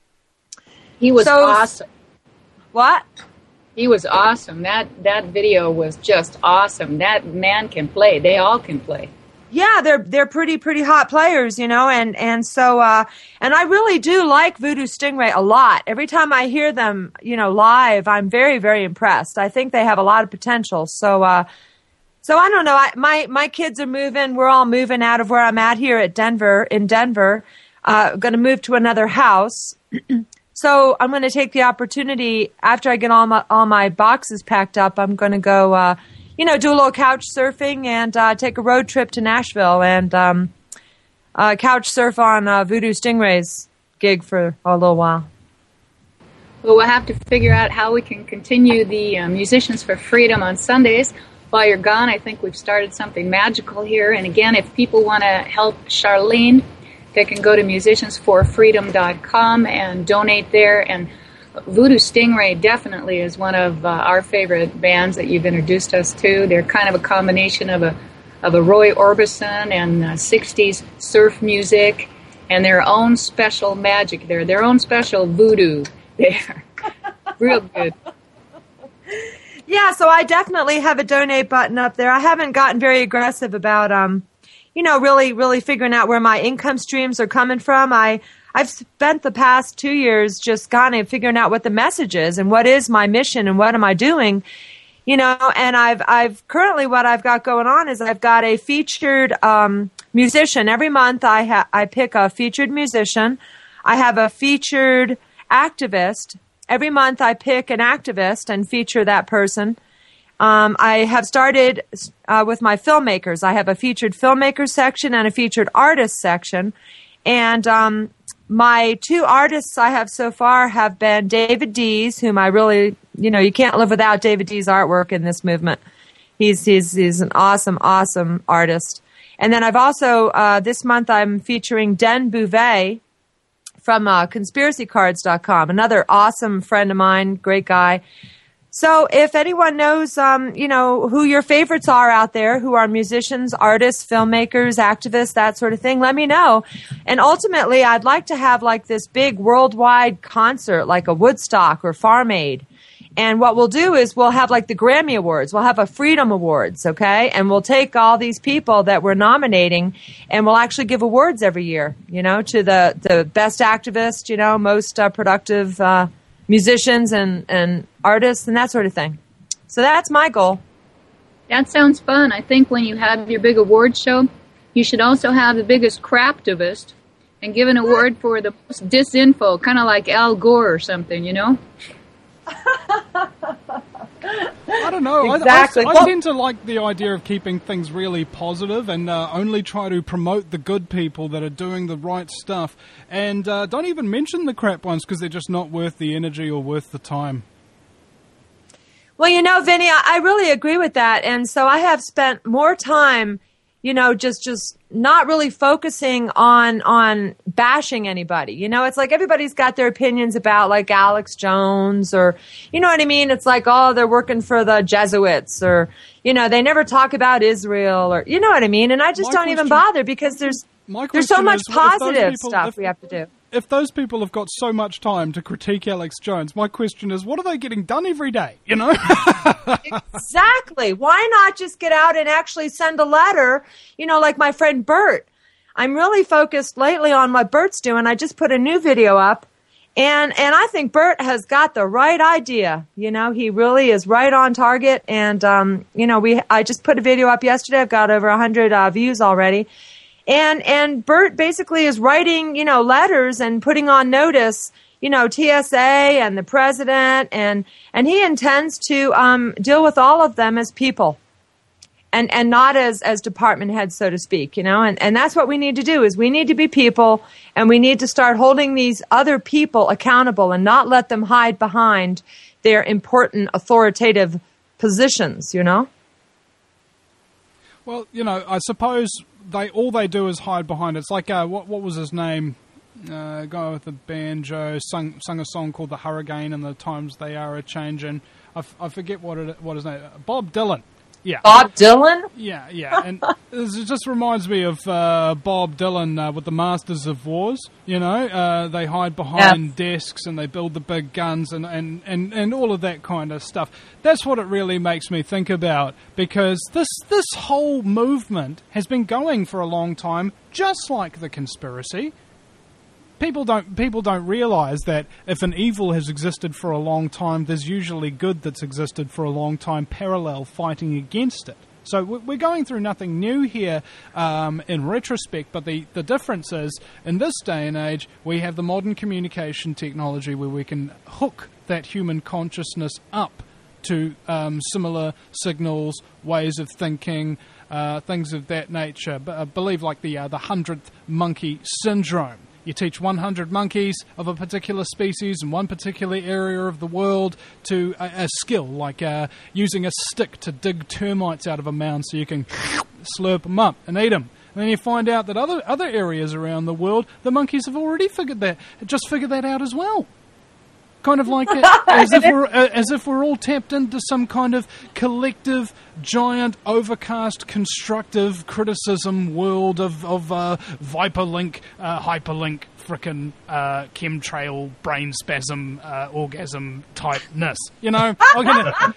He was So- awesome. What? He was awesome. That that video was just awesome. That man can play. They all can play. Yeah, they're they're pretty pretty hot players, you know, and and so uh, and I really do like Voodoo Stingray a lot. Every time I hear them, you know, live, I'm very very impressed. I think they have a lot of potential. So uh, so I don't know. I, my my kids are moving. We're all moving out of where I'm at here at Denver in Denver. Uh, going to move to another house. So I'm going to take the opportunity after I get all my all my boxes packed up. I'm going to go. Uh, You know, do a little couch surfing and uh, take a road trip to Nashville and um, uh, couch surf on uh, Voodoo Stingray's gig for a little while. Well, we'll have to figure out how we can continue the uh, Musicians for Freedom on Sundays. While you're gone, I think we've started something magical here. And again, if people want to help Charlene, they can go to musicians for freedom dot com and donate there. And Voodoo Stingray definitely is one of uh, our favorite bands that you've introduced us to. They're kind of a combination of a of a Roy Orbison and uh, sixties surf music and their own special magic. They're their own special voodoo. They're real good. Yeah, so I definitely have a donate button up there. I haven't gotten very aggressive about, um, you know, really, really figuring out where my income streams are coming from. I I've spent the past two years just kind of figuring out what the message is and what is my mission and what am I doing, you know, and I've, I've currently what I've got going on is I've got a featured, um, musician. Every month I ha- I pick a featured musician. I have a featured activist. Every month I pick an activist and feature that person. Um, I have started, uh, with my filmmakers. I have a featured filmmaker section and a featured artist section. And, um, my two artists I have so far have been David Dees, whom I really, you know, you can't live without David Dees' artwork in this movement. He's he's he's an awesome, awesome artist. And then I've also, uh, this month I'm featuring Den Bouvet from uh, conspiracy cards dot com, another awesome friend of mine, great guy. So if anyone knows, um, you know, who your favorites are out there, who are musicians, artists, filmmakers, activists, that sort of thing, let me know. And ultimately, I'd like to have like this big worldwide concert, like a Woodstock or Farm Aid. And what we'll do is we'll have like the Grammy Awards. We'll have a Freedom Awards, okay? And we'll take all these people that we're nominating and we'll actually give awards every year, you know, to the, the best activist, you know, most uh, productive uh musicians and, and artists and that sort of thing. So that's my goal. That sounds fun. I think when you have your big award show, you should also have the biggest craptivist and give an award for the most disinfo, kind of like Al Gore or something, you know? I don't know. Exactly. I, I, I tend to like the idea of keeping things really positive and uh, only try to promote the good people that are doing the right stuff. And uh, don't even mention the crap ones because they're just not worth the energy or worth the time. Well, you know, Vinny, I, I really agree with that. And so I have spent more time, you know, just just not really focusing on on bashing anybody. You know, it's like everybody's got their opinions about like Alex Jones or, you know what I mean? It's like, oh, they're working for the Jesuits or, you know, they never talk about Israel or, you know what I mean? And I just My don't question, even bother because there's there's so question much is, if those positive people- stuff if- we have to do. If those people have got so much time to critique Alex Jones, my question is, what are they getting done every day, you know? Exactly. Why not just get out and actually send a letter, you know, like my friend Bert. I'm really focused lately on what Bert's doing. I just put a new video up, and and I think Bert has got the right idea. You know, he really is right on target, and, um, you know, we I just put a video up yesterday. I've got over one hundred uh, views already. And and Bert basically is writing, you know, letters and putting on notice, you know, T S A and the president, and and he intends to um, deal with all of them as people. and, and not as, as department heads, so to speak, you know, and, and that's what we need to do is we need to be people, and we need to start holding these other people accountable and not let them hide behind their important authoritative positions, you know? Well, you know, I suppose they all they do is hide behind it. It's like, uh, what what was his name? Uh, guy with the banjo sung sung a song called "The Hurricane" and the times they are a changing. I, f- I forget what it what his name. Bob Dylan. Yeah. Bob Dylan? Yeah, yeah. And it just reminds me of uh, Bob Dylan uh, with the Masters of Wars. You know, uh, they hide behind yes. desks and they build the big guns and, and, and, and all of that kind of stuff. That's what it really makes me think about, because this this whole movement has been going for a long time, just like the conspiracy. People don't people don't realise that if an evil has existed for a long time, there's usually good that's existed for a long time parallel fighting against it. So we're going through nothing new here um, in retrospect, but the, the difference is, in this day and age, we have the modern communication technology where we can hook that human consciousness up to um, similar signals, ways of thinking, uh, things of that nature. But I believe like the, uh, the hundredth monkey syndrome. You teach one hundred monkeys of a particular species in one particular area of the world to a, a skill, like uh, using a stick to dig termites out of a mound so you can slurp them up and eat them. And then you find out that other other areas around the world, the monkeys have already figured that, just figured that out as well. Kind of like it, as if we're as if we're all tapped into some kind of collective, giant, overcast, constructive criticism world of of uh, Viperlink, uh, hyperlink, frickin' uh, chemtrail, brain spasm, uh, orgasm typeness. You know, I'm gonna.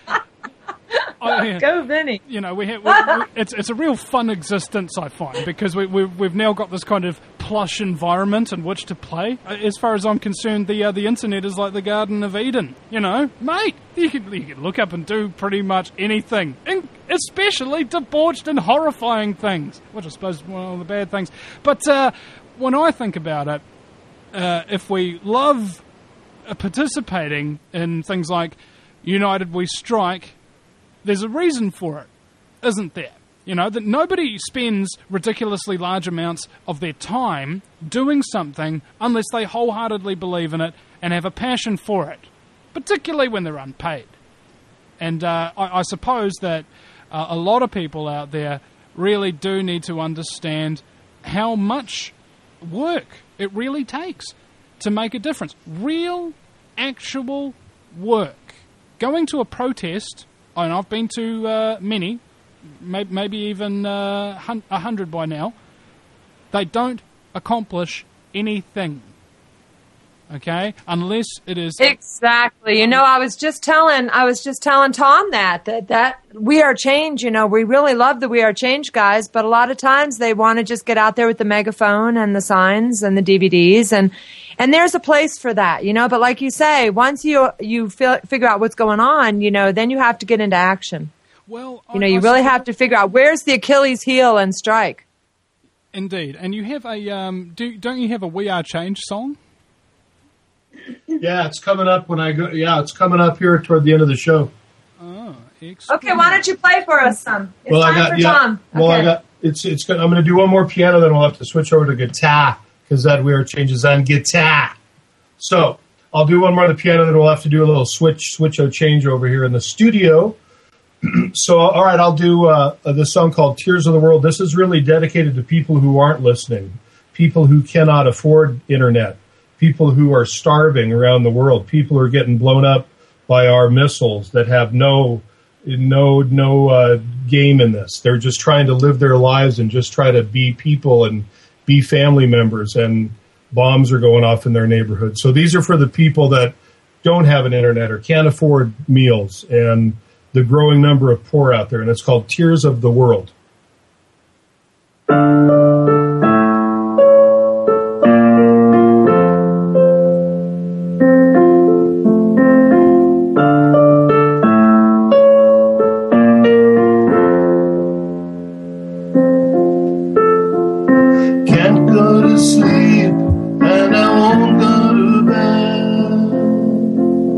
I, Go, Vinny. You know, we have, we, we, it's it's a real fun existence, I find, because we, we we've now got this kind of plush environment in which to play. As far as I'm concerned, the uh, the internet is like the Garden of Eden. You know, mate, you can you can look up and do pretty much anything, especially debauched and horrifying things, which I suppose is one of the bad things. But uh, when I think about it, uh, if we love uh, participating in things like United We Strike, there's a reason for it, isn't there? You know, that nobody spends ridiculously large amounts of their time doing something unless they wholeheartedly believe in it and have a passion for it, particularly when they're unpaid. And uh, I, I suppose that uh, a lot of people out there really do need to understand how much work it really takes to make a difference. Real, actual work. Going to a protest, and I've been to uh, many, may- maybe even uh, hun- a hundred by now, they don't accomplish anything. Okay, unless it is exactly. You know, I was just telling, I was just telling Tom that that that We Are Change. You know, we really love the We Are Change guys, but a lot of times they want to just get out there with the megaphone and the signs and the D V Ds, and and there's a place for that. You know, but like you say, once you you feel, figure out what's going on, you know, then you have to get into action. Well, you know, I, you I really suppose, have to figure out where's the Achilles heel and strike. Indeed, and you have a um, do don't you have a We Are Change song? Yeah, it's coming up when I go. Yeah, it's coming up here toward the end of the show. Oh, excellent. Okay, why don't you play for us some? It's well, time I got for yeah. Tom. Well, okay. I got it's it's. Good. I'm going to do one more piano, then we'll have to switch over to guitar because that We Are changes on guitar. So I'll do one more on the piano, then we'll have to do a little switch switch o change over here in the studio. So all right, I'll do uh, this song called "Tears of the World." This is really dedicated to people who aren't listening, people who cannot afford internet. People who are starving around the world, people who are getting blown up by our missiles that have no, no, no uh, game in this. They're just trying to live their lives and just try to be people and be family members. And bombs are going off in their neighborhood. So these are for the people that don't have an internet or can't afford meals, and the growing number of poor out there. And it's called "Tears of the World."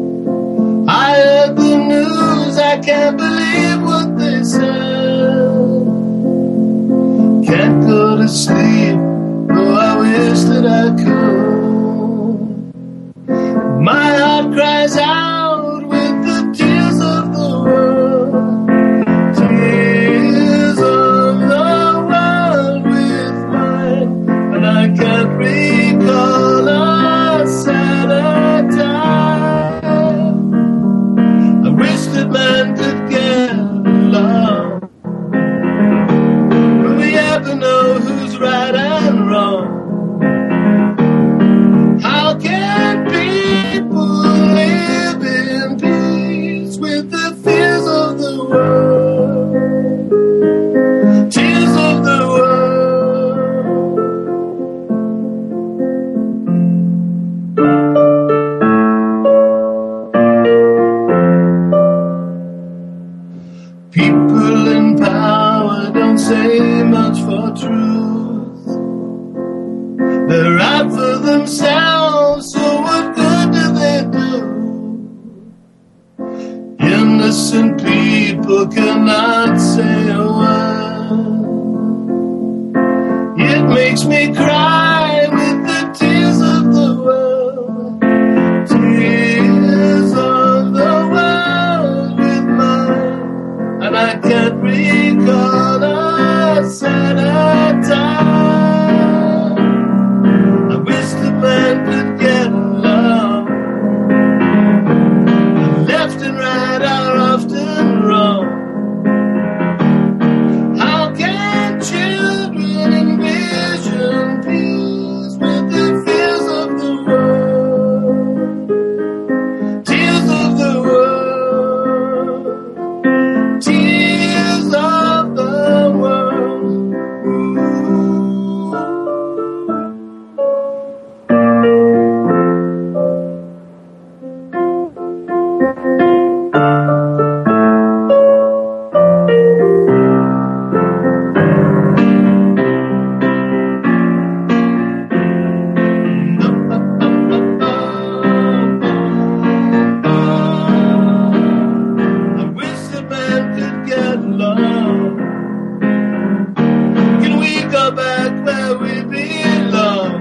Can't believe what they said. right for themselves, so what good do they do? Innocent people cannot say a word. It makes me cry with the tears of the world, tears of the world with mine, and I can't recall a sadder time. I wish the man could get along. The left and right are often wrong. How can children envision peace with the fears of the world? Tears of the world. Tears of the world. I wish the man could get along. Can we go back where we belong?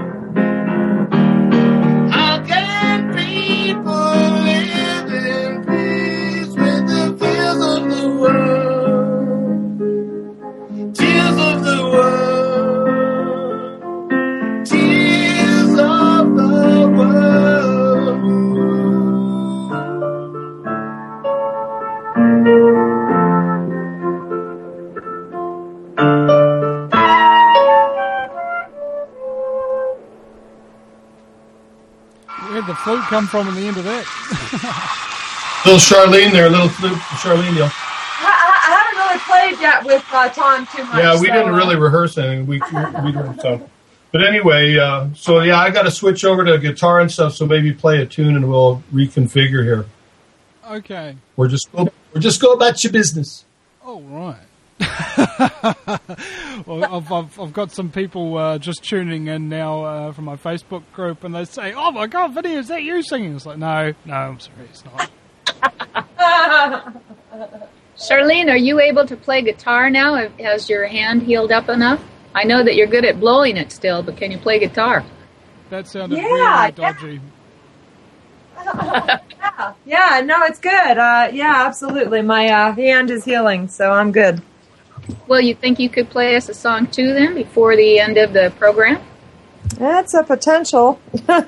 How can people live in peace with the fears of the world? Tears of the world. Tears of the world. Where'd the flute come from in the end of that? Little Charlene there, little flute for Charlene. Yeah, I, I, I haven't really played yet with uh, Tom too much. yeah we so, didn't uh, really rehearse anything. We, we, we didn't, so. But anyway, uh, so yeah, I got to switch over to guitar and stuff, so maybe play a tune and we'll reconfigure here. Okay. We're just go, we're just go about your business. Oh, right. Well, I've, I've, I've got some people uh, just tuning in now uh, from my Facebook group, and they say, "Oh my God, Vinny, is that you singing?" It's like, no, no, I'm sorry, it's not. Charlene, are you able to play guitar now? Has your hand healed up enough? I know that you're good at blowing it still, but can you play guitar? That sounded Yeah, really yeah. dodgy. yeah, yeah, no, it's good. Uh, yeah, absolutely. My uh, hand is healing, so I'm good. Well, you think you could play us a song too then before the end of the program? That's a potential.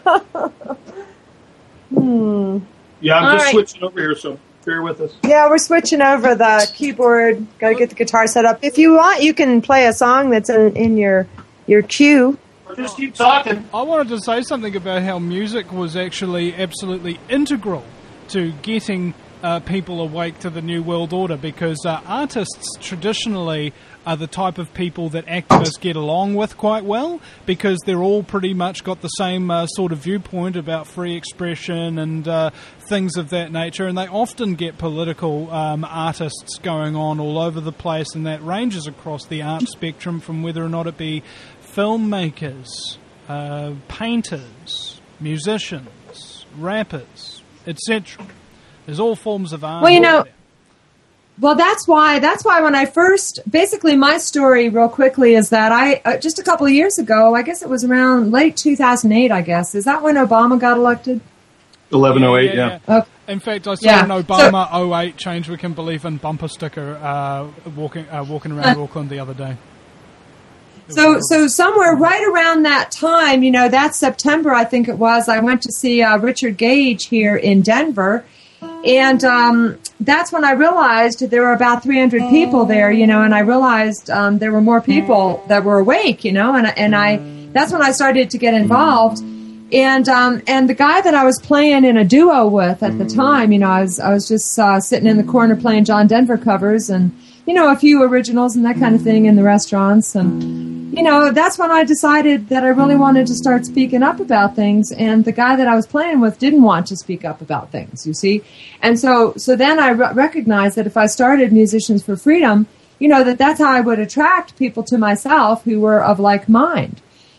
hmm. Yeah, I'm All just right. switching over here, so bear with us. Yeah, we're switching over the keyboard. Got to get the guitar set up. If you want, you can play a song that's in, in your your cue. Or just keep talking. I wanted to say something about how music was actually absolutely integral to getting uh, people awake to the New World Order, because uh, artists traditionally are the type of people that activists get along with quite well, because they're all pretty much got the same uh, sort of viewpoint about free expression and uh, things of that nature, and they often get political um, artists going on all over the place, and that ranges across the art spectrum from whether or not it be filmmakers, uh, painters, musicians, rappers, et cetera. There's all forms of art. Well, you know, well, that's why, that's why when I first, basically my story real quickly is that I, uh, just a couple of years ago, I guess it was around late two thousand eight, I guess. Is that when Obama got elected? eleven oh eight, yeah. Okay. In fact, I saw Yeah. an Obama oh eight Change We Can Believe In bumper sticker uh, walking uh, walking around Auckland the other day. So, so somewhere right around that time, you know, that September, I think it was, I went to see uh, Richard Gage here in Denver. And um, that's when I realized there were about three hundred people there, you know, and I realized um, there were more people that were awake, you know, and, and I, that's when I started to get involved. And um, and the guy that I was playing in a duo with at the time, you know, I was I was just uh, sitting in the corner playing John Denver covers and, you know, a few originals and that kind of thing in the restaurants. And, you know, that's when I decided that I really wanted to start speaking up about things. And the guy that I was playing with didn't want to speak up about things, you see. And so so then I re- recognized that if I started Musicians for Freedom, you know, that that's how I would attract people to myself who were of like mind.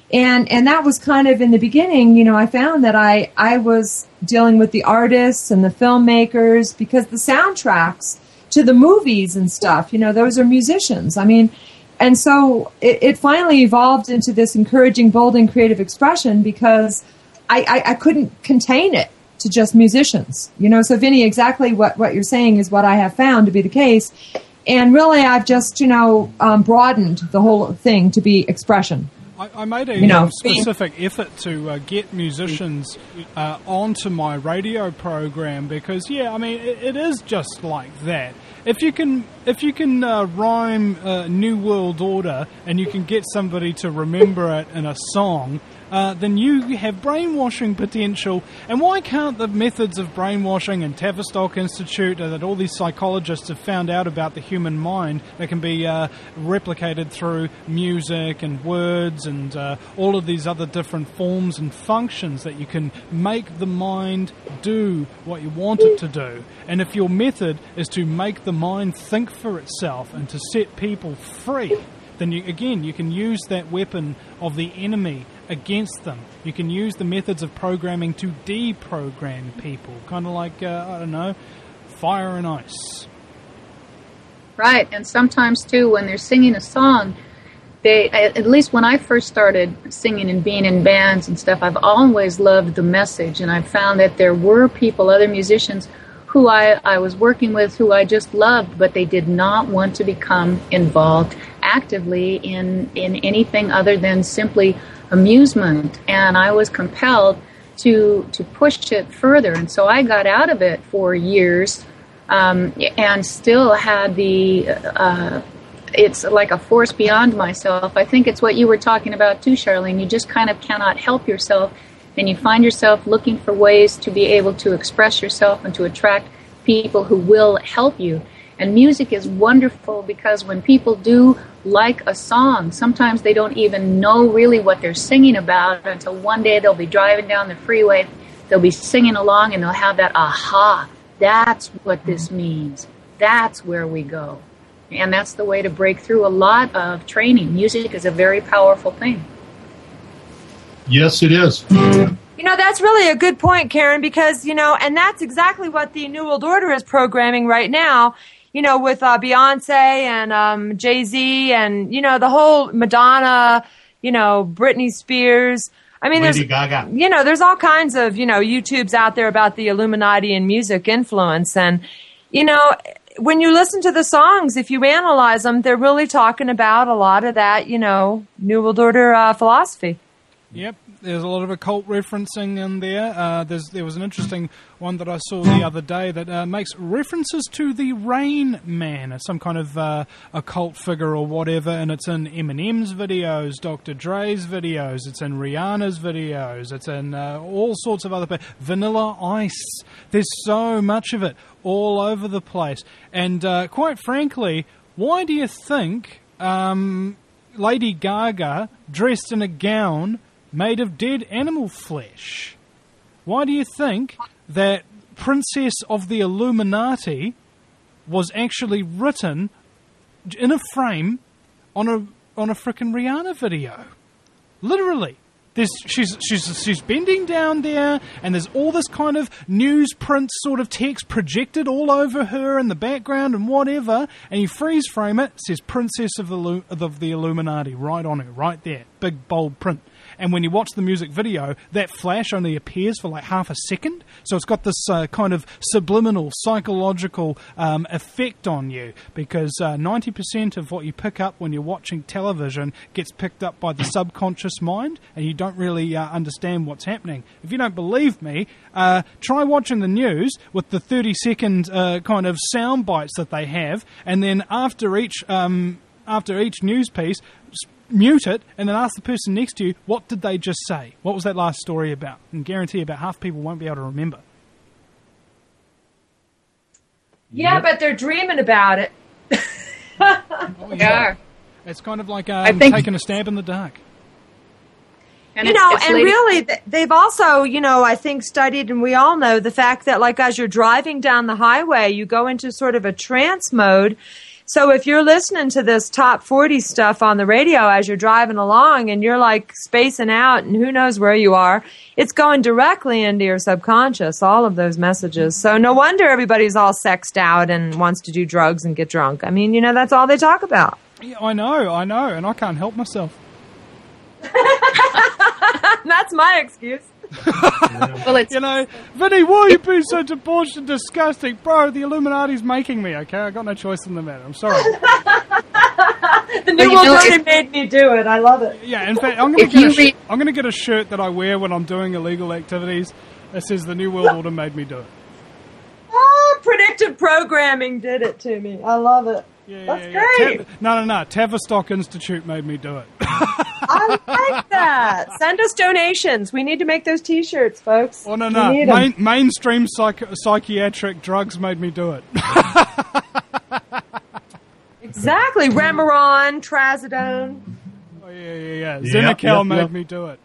And and that was kind of in the beginning, you know, I found that I, I was dealing with the artists and the filmmakers because the soundtracks to the movies and stuff, you know, those are musicians. I mean, and so it, it finally evolved into this encouraging, bold, and creative expression because I, I, I couldn't contain it to just musicians. You know, so Vinny, exactly what, what you're saying is what I have found to be the case. And really, I've just, you know, um, broadened the whole thing to be expression. I, I made a you know, um, specific effort to uh, get musicians uh, onto my radio program because, yeah, I mean, it, it is just like that. If you can, if you can uh, rhyme uh, New World Order and you can get somebody to remember it in a song, uh, then you have brainwashing potential. And why can't the methods of brainwashing and Tavistock Institute uh, that all these psychologists have found out about the human mind that can be uh, replicated through music and words and uh, all of these other different forms and functions that you can make the mind do what you want it to do? And if your method is to make the mind think for itself and to set people free, then you, again, you can use that weapon of the enemy against them. You can use the methods of programming to deprogram people, kind of like, uh, I don't know, fire and ice. Right, and sometimes, too, when they're singing a song, they, at least when I first started singing and being in bands and stuff, I've always loved the message, and I've found that there were people, other musicians, who I, I was working with, who I just loved, but they did not want to become involved actively in, in anything other than simply amusement. And I was compelled to to push it further. And so I got out of it for years um, and still had the, uh, it's like a force beyond myself. I think it's what you were talking about too, Charlene. You just kind of cannot help yourself. And you find yourself looking for ways to be able to express yourself and to attract people who will help you. And music is wonderful because when people do like a song, sometimes they don't even know really what they're singing about until one day they'll be driving down the freeway, they'll be singing along, and they'll have that aha, that's what this means. That's where we go. And that's the way to break through a lot of training. Music is a very powerful thing. Yes, it is. You know, that's really a good point, Karen, because, you know, and that's exactly what the New World Order is programming right now, you know, with uh, Beyonce and um, Jay-Z and, you know, the whole Madonna, you know, Britney Spears. I mean, Lady there's, Gaga. you know, there's all kinds of, you know, YouTubes out there about the Illuminati and music influence. And, you know, when you listen to the songs, if you analyze them, they're really talking about a lot of that, you know, New World Order uh, philosophy. Yep, there's a lot of occult referencing in there. Uh, there's, there was an interesting one that I saw the other day that uh, makes references to the Rain Man, some kind of uh, occult figure or whatever, and it's in Eminem's videos, Doctor Dre's videos, it's in Rihanna's videos, it's in uh, all sorts of other... Vanilla Ice. There's so much of it all over the place. And uh, quite frankly, why do you think um, Lady Gaga, dressed in a gown made of dead animal flesh? Why do you think that Princess of the Illuminati was actually written in a frame on a on a frickin' Rihanna video? Literally. There's, she's she's she's bending down there, and there's all this kind of newsprint sort of text projected all over her in the background and whatever, and you freeze frame it, it says Princess of the, of the Illuminati right on it, right there, big bold print. And when you watch the music video, that flash only appears for like half a second. So it's got this uh, kind of subliminal, psychological um, effect on you, because uh, ninety percent of what you pick up when you're watching television gets picked up by the subconscious mind, and you don't really uh, understand what's happening. If you don't believe me, uh, try watching the news with the thirty second uh, kind of sound bites that they have, and then after each um, after each news piece, mute it, and then ask the person next to you, what did they just say? What was that last story about? And guarantee about half people won't be able to remember. Yeah, yep. But they're dreaming about it. Oh, yeah. Yeah. It's kind of like um, think, taking a stab in the dark. And you know, and lady- really, they've also, you know, I think studied, and we all know the fact that, like, as you're driving down the highway, you go into sort of a trance mode. So if you're listening to this top forty stuff on the radio as you're driving along and you're like spacing out and who knows where you are, it's going directly into your subconscious, all of those messages. So no wonder everybody's all sexed out and wants to do drugs and get drunk. I mean, you know, that's all they talk about. Yeah, I know, I know, and I can't help myself. That's my excuse. Well, it's You know, Vinny, why are you being so debauched and disgusting? Bro, the Illuminati's making me, okay? I got no choice in the matter. I'm sorry. The New you World know, Order if- made me do it. I love it. Yeah, in fact, I'm gonna If get you a sh- read- I'm gonna get a shirt that I wear when I'm doing illegal activities that says the New World Order made me do it. Oh, predictive programming did it to me. I love it. Yeah, That's yeah, yeah. great. Ta- no, no, no. Tavistock Institute made me do it. I like that. Send us donations. We need to make those T-shirts, folks. Oh, no, We no. need 'em. Main, mainstream psych- psychiatric drugs made me do it. Exactly. Remeron, Trazodone. Oh, yeah, yeah, yeah. Yep, Xenical yep, made yep. me do it.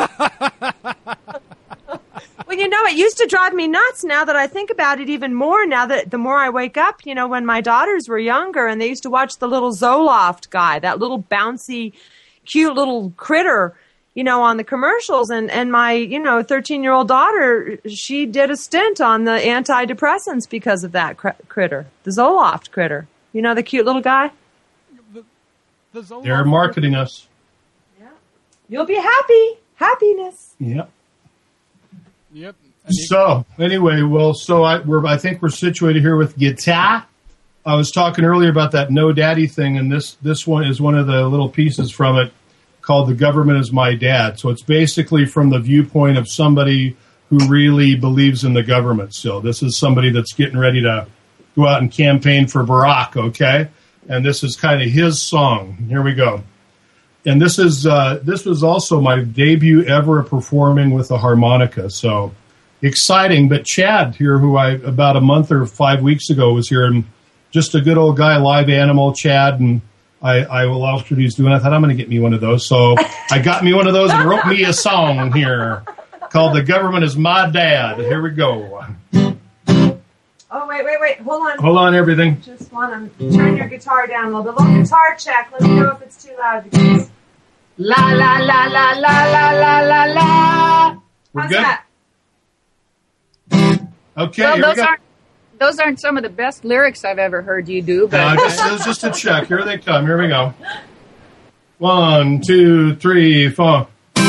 Well, you know, it used to drive me nuts. Now that I think about it even more, now that the more I wake up, you know, when my daughters were younger and they used to watch the little Zoloft guy, that little bouncy, cute little critter, you know, on the commercials. And, and my, you know, thirteen-year-old daughter, she did a stint on the antidepressants because of that cr- critter, the Zoloft critter. You know, the cute little guy? There's all They're marketing us. You'll be happy. Happiness. Yep. Yep. And you- So anyway, well, so I we're I think we're situated here with guitar. I was talking earlier about that No Daddy thing, and this this one is one of the little pieces from it called "The Government Is My Dad." So it's basically from the viewpoint of somebody who really believes in the government. Still, this is somebody that's getting ready to go out and campaign for Barack. Okay, and this is kind of his song. Here we go. And this is uh, this was also my debut ever performing with a harmonica, so exciting. But Chad here, who I about a month or five weeks ago was here, and just a good old guy, live animal, Chad, and I, I loved what he's doing. I thought I'm going to get me one of those, so I got me one of those and wrote me a song here called "The Government Is My Dad." Here we go. Oh, wait, wait, wait. Hold on. Hold on, everything. Just want to turn your guitar down a little bit. Little guitar check. Let me know if it's too loud. Because... La, la, la, la, la, la, la, la, la. We're How's good? that? Okay, well, here we those go. aren't those aren't some of the best lyrics I've ever heard you do. But Uh, just, it was just a check. Here they come. Here we go. One, two, three, four.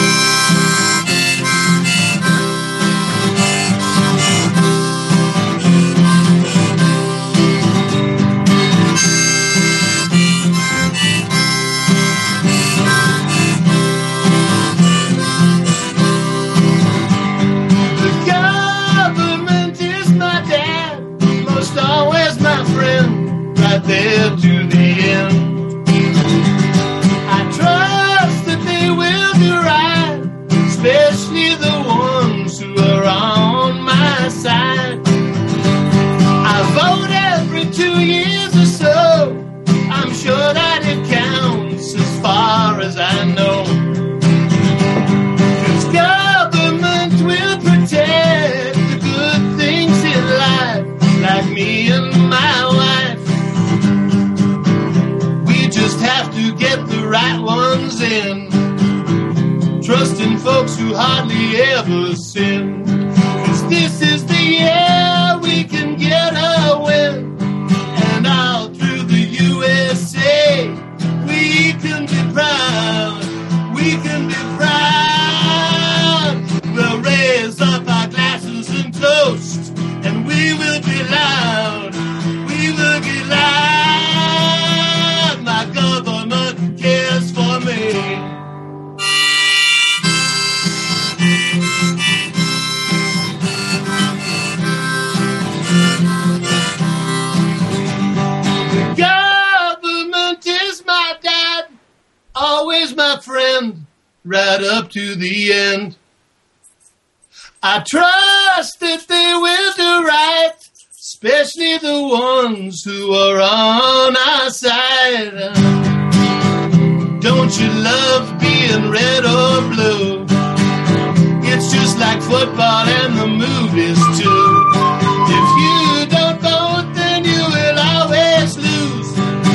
The government is my dad, most always my friend, right there to the end. I trust that they will do right, especially the ones who are on my side. I vote every two years or so, I'm sure that it counts as far as I know. 'Cause government will protect the good things in life, like me and my wife. We just have to get the right ones in, trusting folks who hardly ever sin. 'Cause this is the year we can get a win, and all through the U S A we can be proud, we can be proud. We'll raise up our glasses and toast, and we will be loud, we will be loud. My government cares for me. The government is my dad, always my friend, right up to the end. I trust that they will do right, especially the ones who are on our side. Don't you love being red or blue? It's just like football and the movies too. If you don't vote, then you will always lose.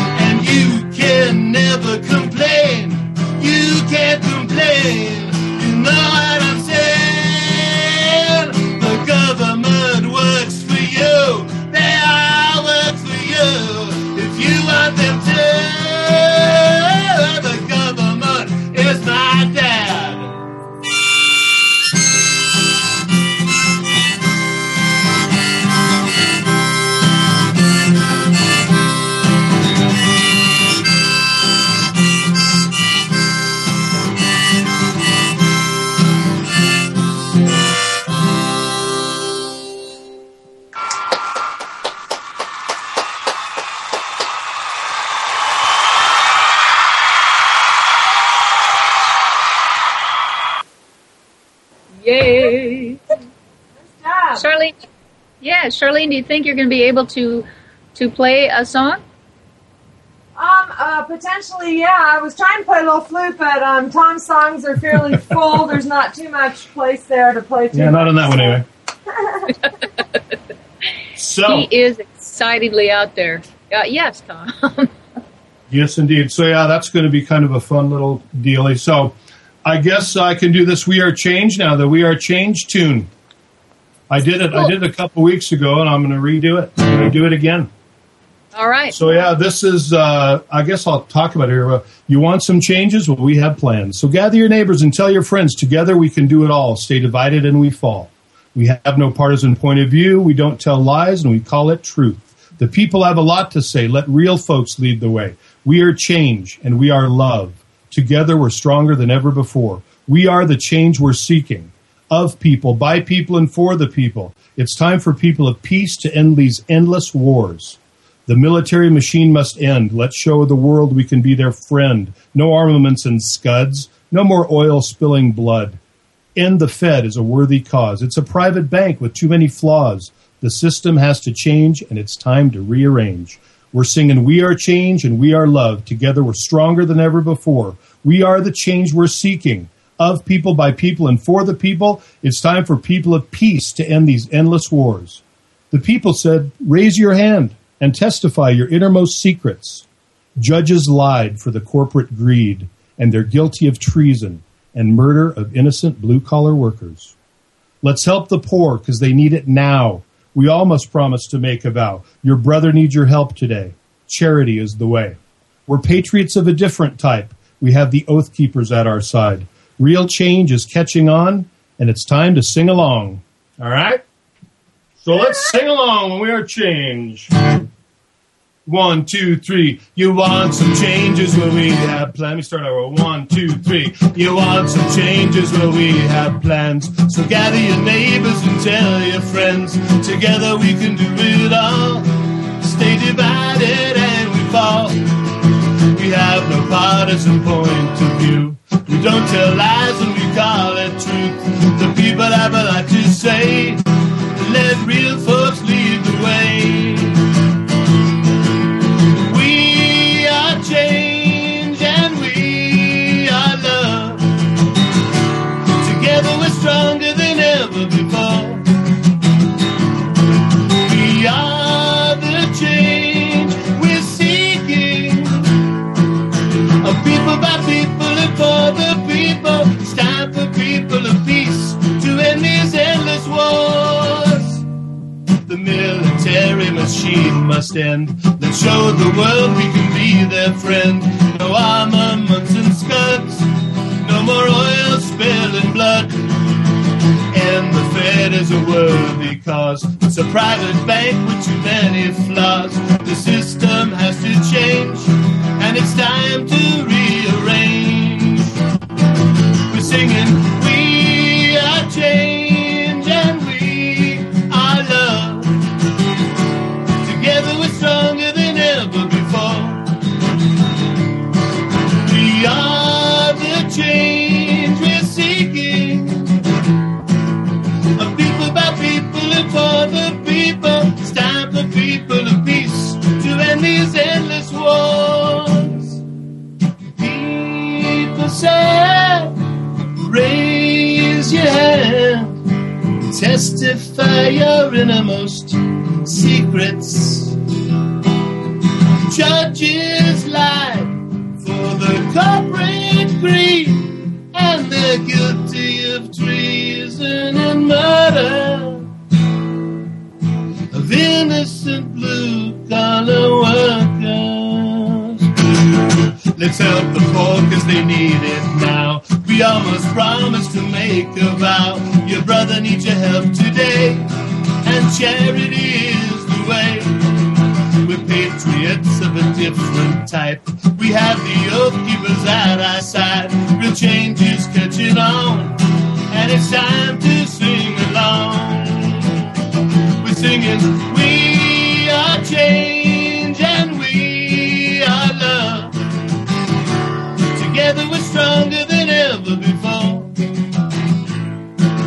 Yay! Nice job. Charlene, yeah, Charlene, do you think you're going to be able to to play a song? Um, uh, potentially, yeah. I was trying to play a little flute, but um, Tom's songs are fairly full. There's not too much place there to play too Yeah, not much, on that one so. anyway. So He is excitedly out there. Uh, yes, Tom. yes, indeed. So yeah, that's going to be kind of a fun little dealie. So I guess I can do this We Are Change now, the We Are Change tune. I did it. I did it a couple weeks ago, and I'm going to redo it. I'm going to do it again. All right. So yeah, this is. Uh, I guess I'll talk about it here. Uh, you want some changes? Well, we have plans. So gather your neighbors and tell your friends. Together we can do it all. Stay divided and we fall. We have no partisan point of view. We don't tell lies, and we call it truth. The people have a lot to say. Let real folks lead the way. We are change, and we are love. Together we're stronger than ever before. We are the change we're seeking. Of people, by people, and for the people. It's time for people of peace to end these endless wars. The military machine must end. Let's show the world we can be their friend. No armaments and scuds. No more oil spilling blood. End the Fed is a worthy cause. It's a private bank with too many flaws. The system has to change, and it's time to rearrange. We're singing We Are Change and We Are Love. Together we're stronger than ever before. We are the change we're seeking. Of people, by people, and for the people. It's time for people of peace to end these endless wars. The people said, raise your hand and testify your innermost secrets. Judges lied for the corporate greed, and they're guilty of treason and murder of innocent blue-collar workers. Let's help the poor because they need it now. We all must promise to make a vow. Your brother needs your help today. Charity is the way. We're patriots of a different type. We have the Oath Keepers at our side. Real change is catching on, and it's time to sing along. All right? So let's sing along when we are change. One, two, three. You want some changes? Well, we have plans. Let me start over. One, two, three. You want some changes? Well, we have plans. So gather your neighbors and tell your friends. Together we can do it all. Stay divided and we fall. We have no partisan point of view. We don't tell lies and we call it truth. The people have a lot to say. Let real folks lead the way. We are change and we are love. Together we're stronger than ever before. We are the change we're seeking. Of people by people and for the people. It's time for people of peace to end these endless wars. The military machine must end. Let's show the world we can be their friend. No armaments and scuds. No more oil spilling blood. And the Fed is a worthy cause. It's a private bank with too many flaws. The system has to change, and it's time to rearrange. We're singing, we are change and we are love. Together we're stronger than ever before. We are the change we're seeking. Of people by people and for the people. It's time for people of peace to end these endless wars. People say, raise your hand, testify your innermost secrets. Judges lie for the corporate greed, and they're guilty of treason and murder of innocent blue-collar workers. Let's help the poor because they need it now. We almost promised to make a vow. Your brother needs your help today, and charity is the way. We're patriots of a different type. We have the Oath Keepers at our side. Real change is catching on, and it's time to sing along. We're singing, we are change and we are love. Together we're stronger than ever before.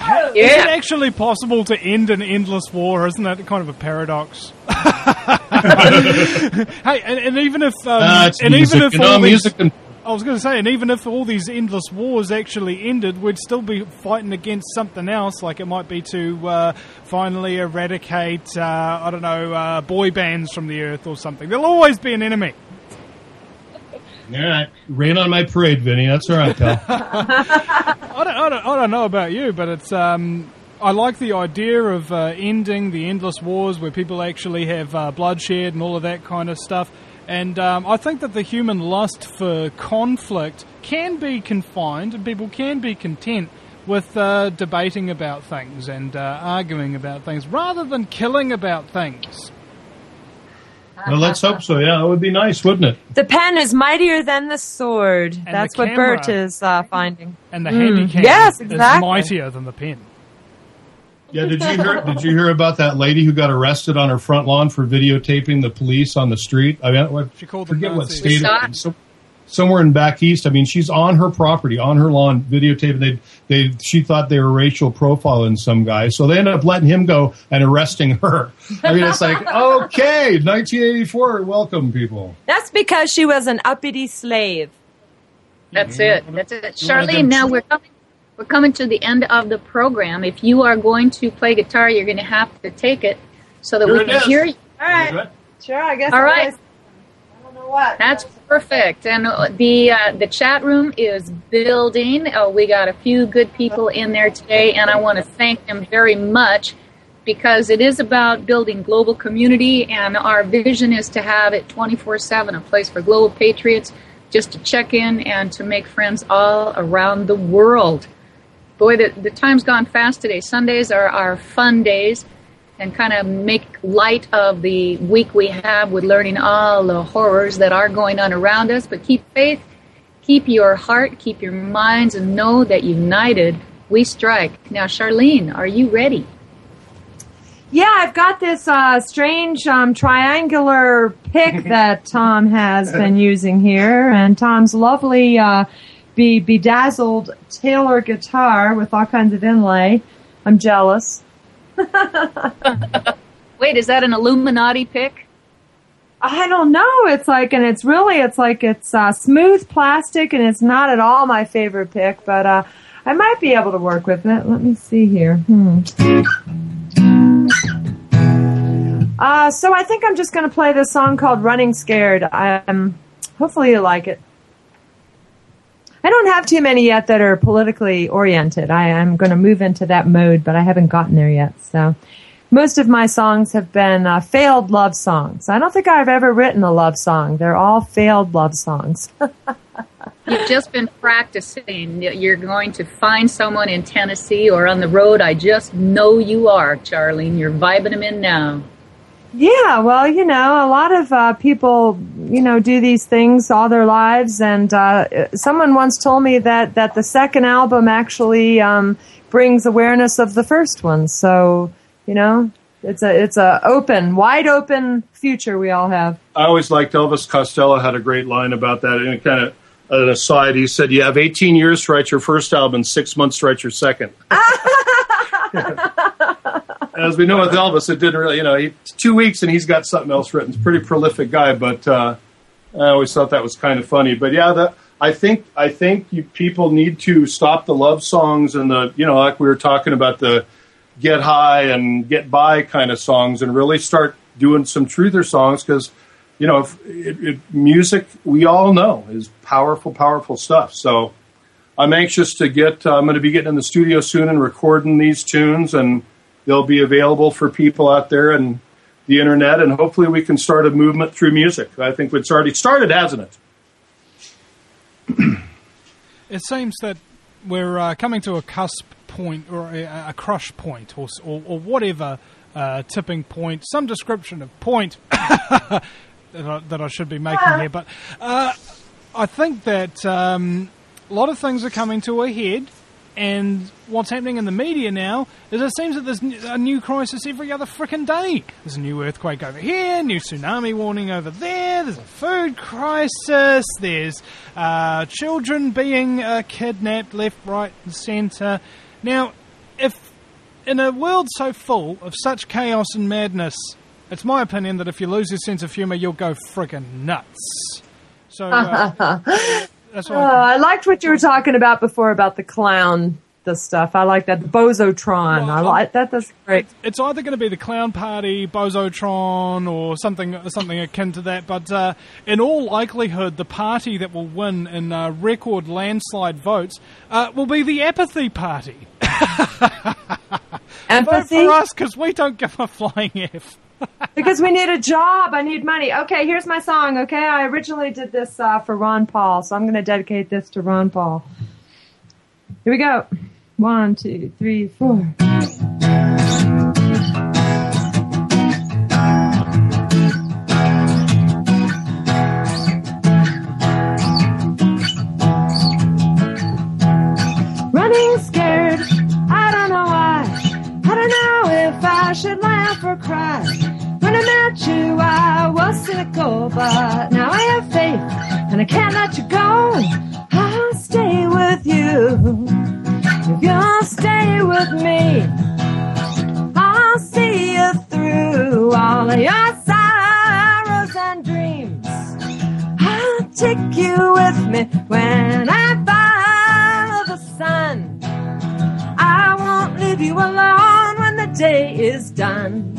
Ha- Yeah. Is it actually possible to end an endless war? Isn't that kind of a paradox? Hey, and, and even if, um, Uh, it's and music, even if you know, all these, music and- I was going to say, and even if all these endless wars actually ended, we'd still be fighting against something else. Like it might be to uh, finally eradicate, uh, I don't know, uh, boy bands from the earth or something. There'll always be an enemy. All right. Rain on my parade, Vinny. That's all right, pal. I don't, I don't, I don't know about you, but it's. Um, I like the idea of uh, ending the endless wars where people actually have uh, bloodshed and all of that kind of stuff. And um, I think that the human lust for conflict can be confined, and people can be content with uh, debating about things and uh, arguing about things rather than killing about things. Well, let's hope so. Yeah, that would be nice, wouldn't it? The pen is mightier than the sword. And That's the what camera. Bert is uh, finding. And the Mm. handycam Yes, is exactly. mightier than the pen. Yeah, did you hear? Did you hear about that lady who got arrested on her front lawn for videotaping the police on the street? I mean, what, She called them forget what Nazis. state. We it- saw it. so, somewhere in back east. I mean, she's on her property, on her lawn, videotaping. They, they, she thought they were racial profiling some guy, so they ended up letting him go and arresting her. I mean, it's like, okay, nineteen eighty-four, welcome, people. That's because she was an uppity slave. That's it. That's it. You wanted them Charlene, now to- we're coming we're coming to the end of the program. If you are going to play guitar, you're going to have to take it so that Here we it can is. hear you. All right. Sure, I guess. All I right. was- I don't know what. That's perfect. And uh, the uh, the chat room is building. Uh, we got a few good people in there today, and I want to thank them very much because it is about building global community, and our vision is to have it twenty-four seven, a place for global patriots, just to check in and to make friends all around the world. Boy, the, the time's gone fast today. Sundays are our fun days and kind of make light of the week we have with learning all the horrors that are going on around us. But keep faith, keep your heart, keep your minds, and know that united we strike. Now, Charlene, are you ready? Yeah, I've got this uh, strange um, triangular pick that Tom has been using here, and Tom's lovely uh, be bedazzled Taylor guitar with all kinds of inlay. I'm jealous. Wait, is that an Illuminati pick? I don't know. It's like, and it's really, it's like it's uh, smooth plastic, and it's not at all my favorite pick, but uh, I might be able to work with it. Let me see here. Hmm. Uh, so I think I'm just going to play this song called Running Scared. Um, hopefully you like it. I don't have too many yet that are politically oriented. I, I'm going to move into that mode, but I haven't gotten there yet. So most of my songs have been uh, failed love songs. I don't think I've ever written a love song. They're all failed love songs. You've just been practicing. You're going to find someone in Tennessee or on the road. I just know you are, Charlene. You're vibing them in now. Yeah, well, you know, a lot of uh, people, you know, do these things all their lives, and uh, someone once told me that, that the second album actually um, brings awareness of the first one. So, you know, it's a it's a open, wide open future we all have. I always liked Elvis Costello had a great line about that. And kind of an aside, he said, "You have eighteen years to write your first album, six months to write your second." As we know with Elvis, it didn't really, you know, he, two weeks and he's got something else written. He's a pretty prolific guy, but uh, I always thought that was kind of funny. But yeah, the, I think I think you, people need to stop the love songs and the, you know, like we were talking about the get high and get by kind of songs, and really start doing some truther songs, because, you know, if it, it, music, we all know, is powerful, powerful stuff. So I'm anxious to get, uh, I'm going to be getting in the studio soon and recording these tunes, and they'll be available for people out there and the internet, and hopefully we can start a movement through music. I think it's already started, hasn't it? It seems that we're uh, coming to a cusp point, or a, a crush point, or, or, or whatever uh, tipping point, some description of point that, I, that I should be making here. But uh, I think that um, a lot of things are coming to a head. And what's happening in the media now is it seems that there's a new crisis every other frickin' day. There's a new earthquake over here, new tsunami warning over there, there's a food crisis, there's uh, children being uh, kidnapped left, right and centre. Now, if in a world so full of such chaos and madness, it's my opinion that if you lose your sense of humour, you'll go friggin' nuts. So uh, that's what oh, I liked what you were talking about before about the clown, the stuff. I like that. The Bozotron. Well, I like that. That's great. It's either going to be the Clown Party, Bozotron, or something something akin to that. But uh, in all likelihood, the party that will win in uh, record landslide votes uh, will be the Apathy Party. Empathy? Vote for us, because we don't give a flying F. Because we need a job. I need money. Okay, here's my song, okay? I originally did this uh, for Ron Paul, so I'm going to dedicate this to Ron Paul. Here we go. One, two, three, four. Running scared, I don't know why. I don't know if I should laugh or cry. When I met you, I was cynical, but now I have faith, and I can't let you go. I'll stay with you. If you'll stay with me, I'll see you through all of your sorrows and dreams. I'll take you with me when I follow the sun. I won't leave you alone when the day is done.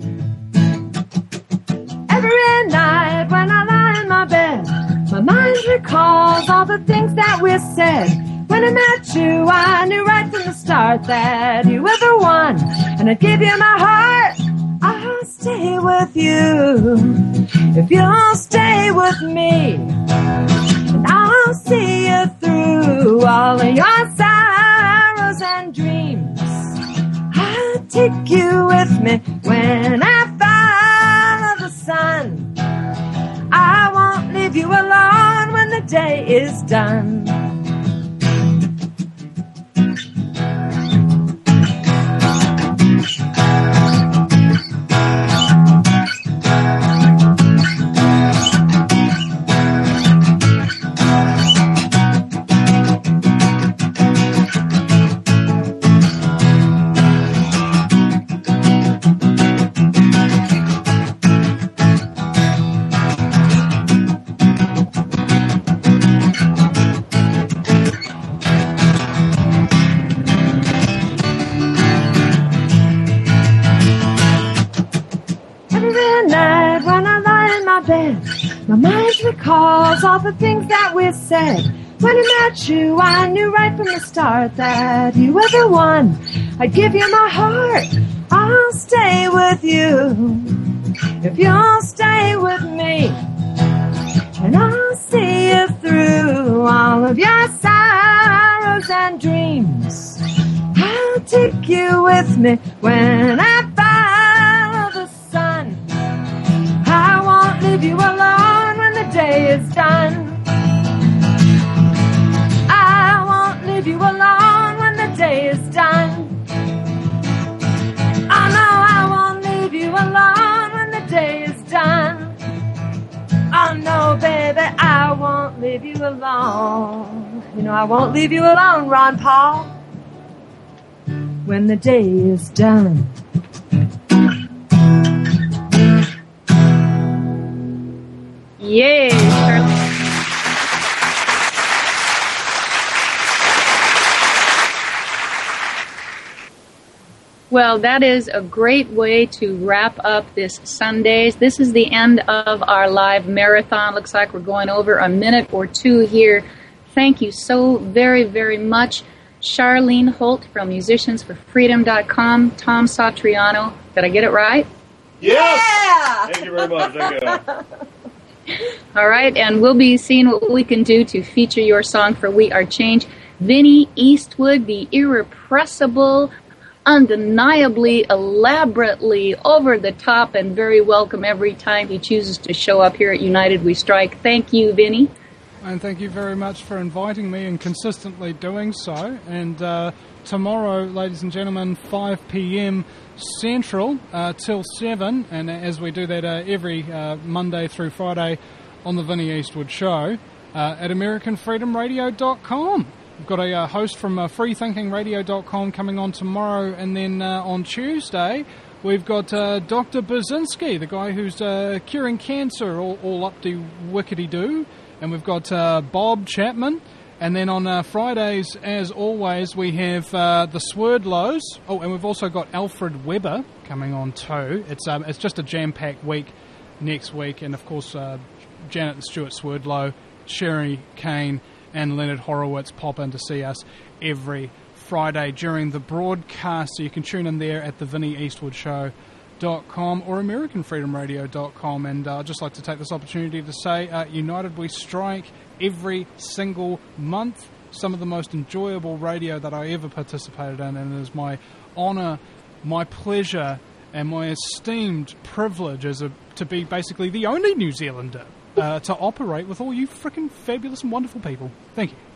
Every night when I lie in my bed, my mind recalls all the things that we said. When I met you, I knew right from the start that you were the one, and I'd give you my heart. I'll stay with you if you'll stay with me, and I'll see you through all of your sorrows and dreams. I'll take you with me when I follow the sun. I won't leave you alone when the day is done. My mind recalls all the things that we said. When I met you, I knew right from the start that you were the one. I'd give you my heart. I'll stay with you if you'll stay with me, and I'll see you through all of your sorrows and dreams. I'll take you with me when I follow the sun. I won't leave you alone when the day is done. I won't leave you alone when the day is done. Oh no, I won't leave you alone when the day is done. Oh no, baby, I won't leave you alone. You know, I won't leave you alone, Ron Paul, when the day is done. Yay, Charlie. Well, that is a great way to wrap up this Sundays. This is the end of our live marathon. Looks like we're going over a minute or two here. Thank you so very, very much. Charlene Holt from musicians for freedom dot com. Tom Satriano. Did I get it right? Yes! Yeah! Thank you very much. Thank you. All right, and we'll be seeing what we can do to feature your song for We Are Change. Vinny Eastwood, the irrepressible, undeniably, elaborately, over the top, and very welcome every time he chooses to show up here at United We Strike. Thank you, Vinny. And thank you very much for inviting me and consistently doing so. And uh, tomorrow, ladies and gentlemen, five p.m. Central uh, till seven, and as we do that uh, every uh, Monday through Friday on the Vinny Eastwood Show uh, at American Freedom Radio dot com. We've got a uh, host from uh, free thinking radio dot com coming on tomorrow, and then uh, on Tuesday we've got uh, Doctor Brzezinski, the guy who's uh, curing cancer, all, all up to wickety-doo, and we've got uh, Bob Chapman, and then on uh, Fridays, as always, we have uh, the Swerdlows. Oh, and we've also got Alfred Weber coming on too. It's um, it's just a jam-packed week next week, and of course uh, Janet and Stuart Swerdlow, Sherry Kane, and Leonard Horowitz pop in to see us every Friday during the broadcast, so you can tune in there at the vinnie eastwood show dot com or american freedom radio dot com. And uh, I'd just like to take this opportunity to say uh, United We Strike every single month. Some of the most enjoyable radio that I ever participated in, and it is my honour, my pleasure, and my esteemed privilege as a, to be basically the only New Zealander Uh, to operate with all you freaking fabulous and wonderful people. Thank you.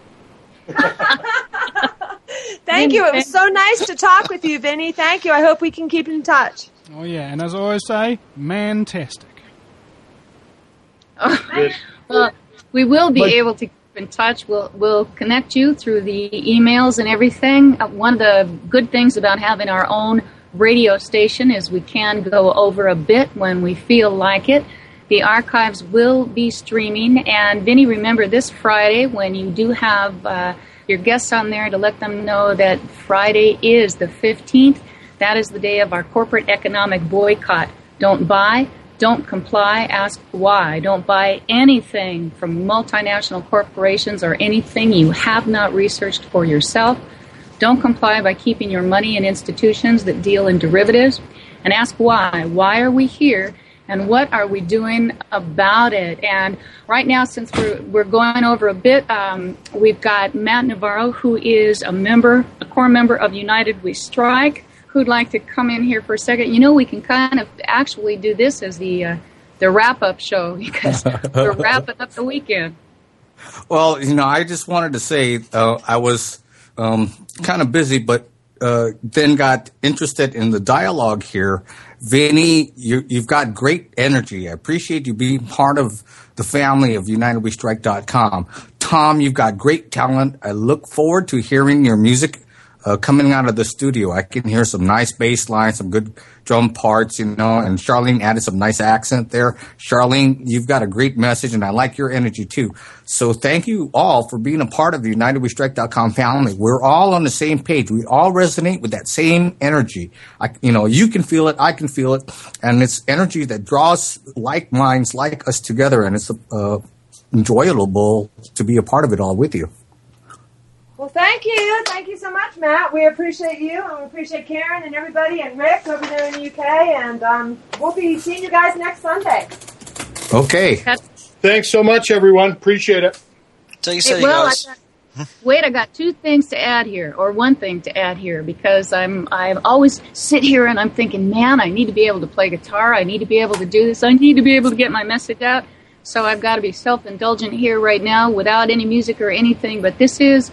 Thank you. It was so nice to talk with you, Vinny. Thank you. I hope we can keep in touch. Oh, yeah. And as I always say, man-tastic. Well, we will be But- able to keep in touch. We'll, we'll connect you through the emails and everything. Uh, one of the good things about having our own radio station is we can go over a bit when we feel like it. The archives will be streaming. And, Vinny, remember this Friday when you do have uh, your guests on there to let them know that Friday is the fifteenth. That is the day of our corporate economic boycott. Don't buy, don't comply, ask why. Don't buy anything from multinational corporations or anything you have not researched for yourself. Don't comply by keeping your money in institutions that deal in derivatives. And ask why. Why are we here? And what are we doing about it? And right now, since we're, we're going over a bit, um, we've got Matt Navarro, who is a member, a core member of United We Strike, who'd like to come in here for a second. You know, we can kind of actually do this as the uh, the wrap-up show because we're wrapping up the weekend. Well, you know, I just wanted to say uh, I was um, kind of busy, but uh, then got interested in the dialogue here. Vinny, you, you've got great energy. I appreciate you being part of the family of United We Strike dot com. Tom, you've got great talent. I look forward to hearing your music uh, coming out of the studio. I can hear some nice bass lines, some good drum parts, you know, and Charlene added some nice accent there. Charlene, you've got a great message, and I like your energy too. So thank you all for being a part of the United We Strike dot com family. We're all on the same page. We all resonate with that same energy. I, you know, you can feel it, I can feel it, and it's energy that draws like minds like us together, and it's uh, enjoyable to be a part of it all with you. Well, thank you. Thank you so much, Matt. We appreciate you, and we appreciate Karen and everybody and Rick over there in the U K. And um, we'll be seeing you guys next Sunday. Okay. Thanks so much, everyone. Appreciate it. Take Hey, it, well, guys. I got, wait, I got two things to add here, or one thing to add here, because I'm I always sit here and I'm thinking, man, I need to be able to play guitar. I need to be able to do this. I need to be able to get my message out. So I've got to be self-indulgent here right now without any music or anything. But this is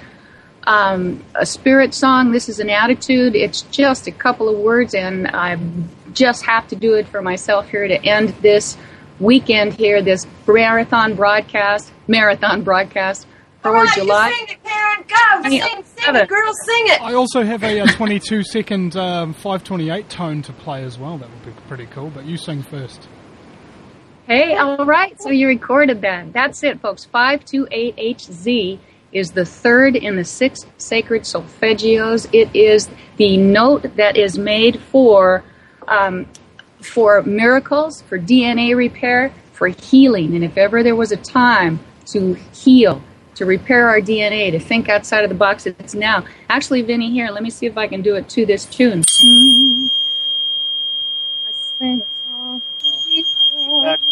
um, a spirit song. This is an attitude. It's just a couple of words, and I just have to do it for myself here to end this weekend here, this marathon broadcast, marathon broadcast for All right, July. you sing it, Karen. Go. Hey, Sing, sing it, girl. Sing it. I also have a, uh twenty-two second um, five twenty-eight tone to play as well. That would be pretty cool, but you sing first. Hey, all right, so you recorded that. That's it, folks. five two eight H Z is the third in the six sacred solfeggios. It is the note that is made for um, for miracles, for D N A repair, for healing. And if ever there was a time to heal, to repair our D N A, to think outside of the box, it's now. Actually, Vinny, here, let me see if I can do it to this tune. I sing a song for you.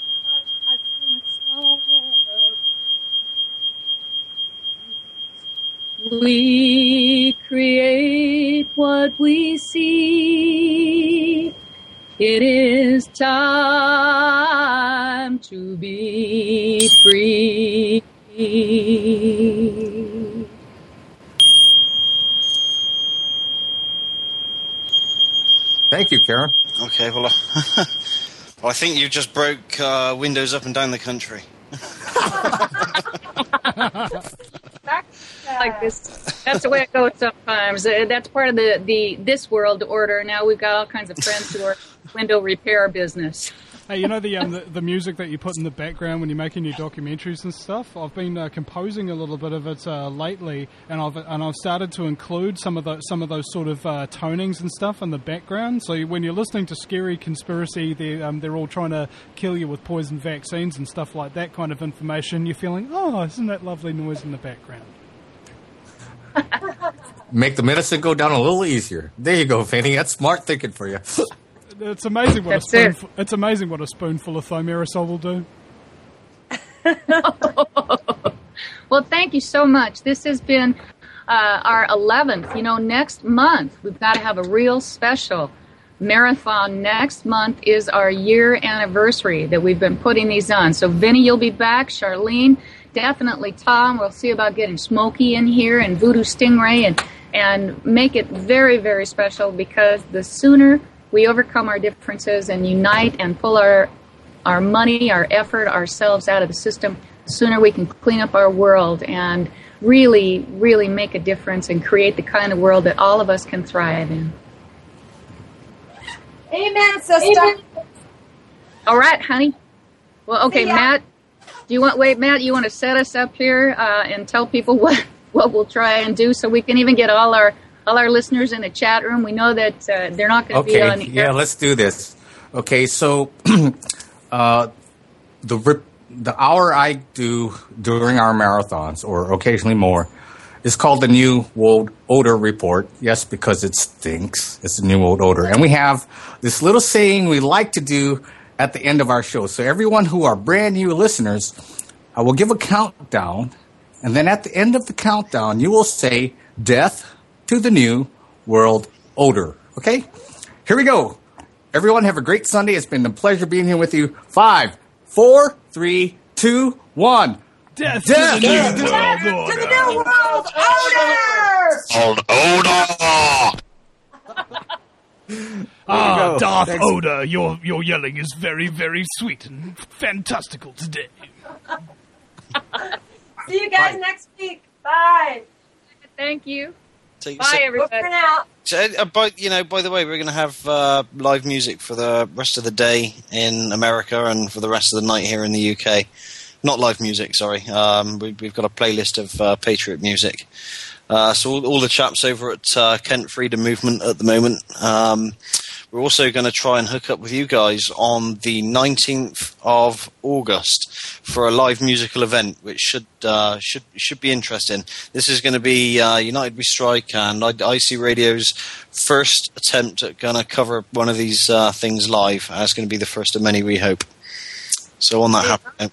We create what we see. It is time to be free. Thank you, Karen. Okay, well, uh, well, I think you just broke uh, windows up and down the country. Back, uh, like this. That's the way it goes sometimes. Uh, that's part of the, the this world order. Now we've got all kinds of friends who are window repair business. Hey, you know the, um, the the music that you put in the background when you're making your documentaries and stuff? I've been uh, composing a little bit of it uh, lately, and I've and I've started to include some of those some of those sort of uh, tonings and stuff in the background. So when you're listening to Scary Conspiracy, they um, they're all trying to kill you with poison vaccines and stuff like that kind of information. You're feeling, oh, isn't that lovely noise in the background? Make the medicine go down a little easier. There you go, Fanny. That's smart thinking for you. It's amazing what That's a spoonful, it. it's amazing what a spoonful of thimerosal will do. Well, thank you so much. This has been uh, our eleventh. You know, next month we've got to have a real special marathon. Next month is our year anniversary that we've been putting these on. So, Vinny, you'll be back. Charlene, definitely Tom. We'll see about getting Smokey in here and Voodoo Stingray and, and make it very, very special, because the sooner we overcome our differences and unite and pull our our money, our effort, ourselves out of the system, the sooner we can clean up our world and really, really make a difference and create the kind of world that all of us can thrive in. Amen, sister. All right, honey. Well, okay, See ya. Matt, do you want, wait, Matt, you want to set us up here uh, and tell people what, what we'll try and do so we can even get all our all our listeners in the chat room? We know that uh, they're not going to Okay, be on the yeah, air. let's do this. Okay, so uh, the rip, the hour I do during our marathons, or occasionally more, is called the New World Odor Report. Yes, because it stinks. It's a New World Odor. And we have this little saying we like to do at the end of our show. So everyone who are brand new listeners, I will give a countdown, and then at the end of the countdown, you will say, death to the New World Odor. Okay? Here we go. Everyone have a great Sunday. It's been a pleasure being here with you. Five, four, three, two, one. Death, Death to the Death New World to the Order. New World Order! Old odor! Ah, go. Darth Thanks. Oda, your your yelling is very, very sweet and fantastical today. See you guys Bye. next week. Bye. Thank you. So, Bye, so- Over everybody. now. So, uh, by, you know, by the way, we're going to have uh, live music for the rest of the day in America and for the rest of the night here in the U K. Not live music, sorry. Um, we, we've got a playlist of uh, Patriot music. Uh, so all, all the chaps over at uh, Kent Freedom Movement at the moment. Um, we're also going to try and hook up with you guys on the nineteenth of August for a live musical event, which should uh, should should be interesting. This is going to be uh, United We Strike and I C Radio's first attempt at going to cover one of these uh, things live. And it's going to be the first of many, we hope. So on that happy note,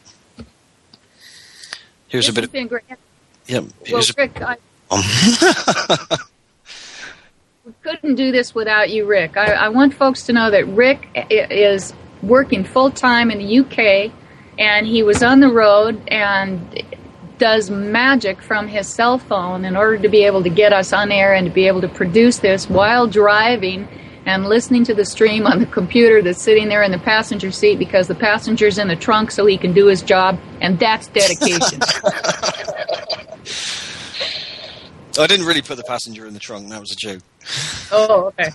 here's This a bit has of been great. yeah. Well, Here's a, Rick, I, um, we couldn't do this without you, Rick. I, I want folks to know that Rick i- is working full-time in the U K, and he was on the road and does magic from his cell phone in order to be able to get us on air and to be able to produce this while driving and listening to the stream on the computer that's sitting there in the passenger seat because the passenger's in the trunk so he can do his job, and that's dedication. I didn't really put the passenger in the trunk. That was a joke. Oh, okay.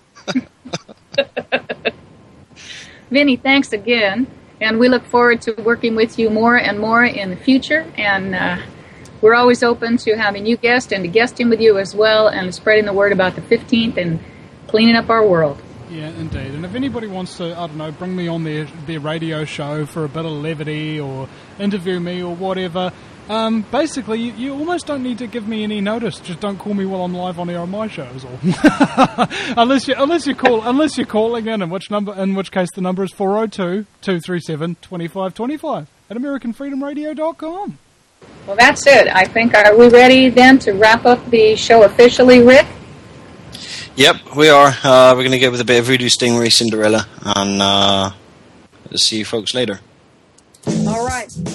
Vinny, thanks again. And we look forward to working with you more and more in the future. And uh, we're always open to having you guest and to guesting with you as well and spreading the word about the fifteenth and cleaning up our world. Yeah, indeed. And if anybody wants to, I don't know, bring me on their, their radio show for a bit of levity or interview me or whatever, um, basically, you, you almost don't need to give me any notice. Just don't call me while I'm live on air on my show, is all. unless you unless you call unless you're calling in, in which number in which case the number is four oh two, two three seven, two five two five at American Freedom Radio dot com. Well, that's it. I think, are we ready then to wrap up the show officially, Rick? Yep, we are. Uh, we're going to go with a bit of Voodoo Stingray Cinderella, and uh, see you folks later. All right.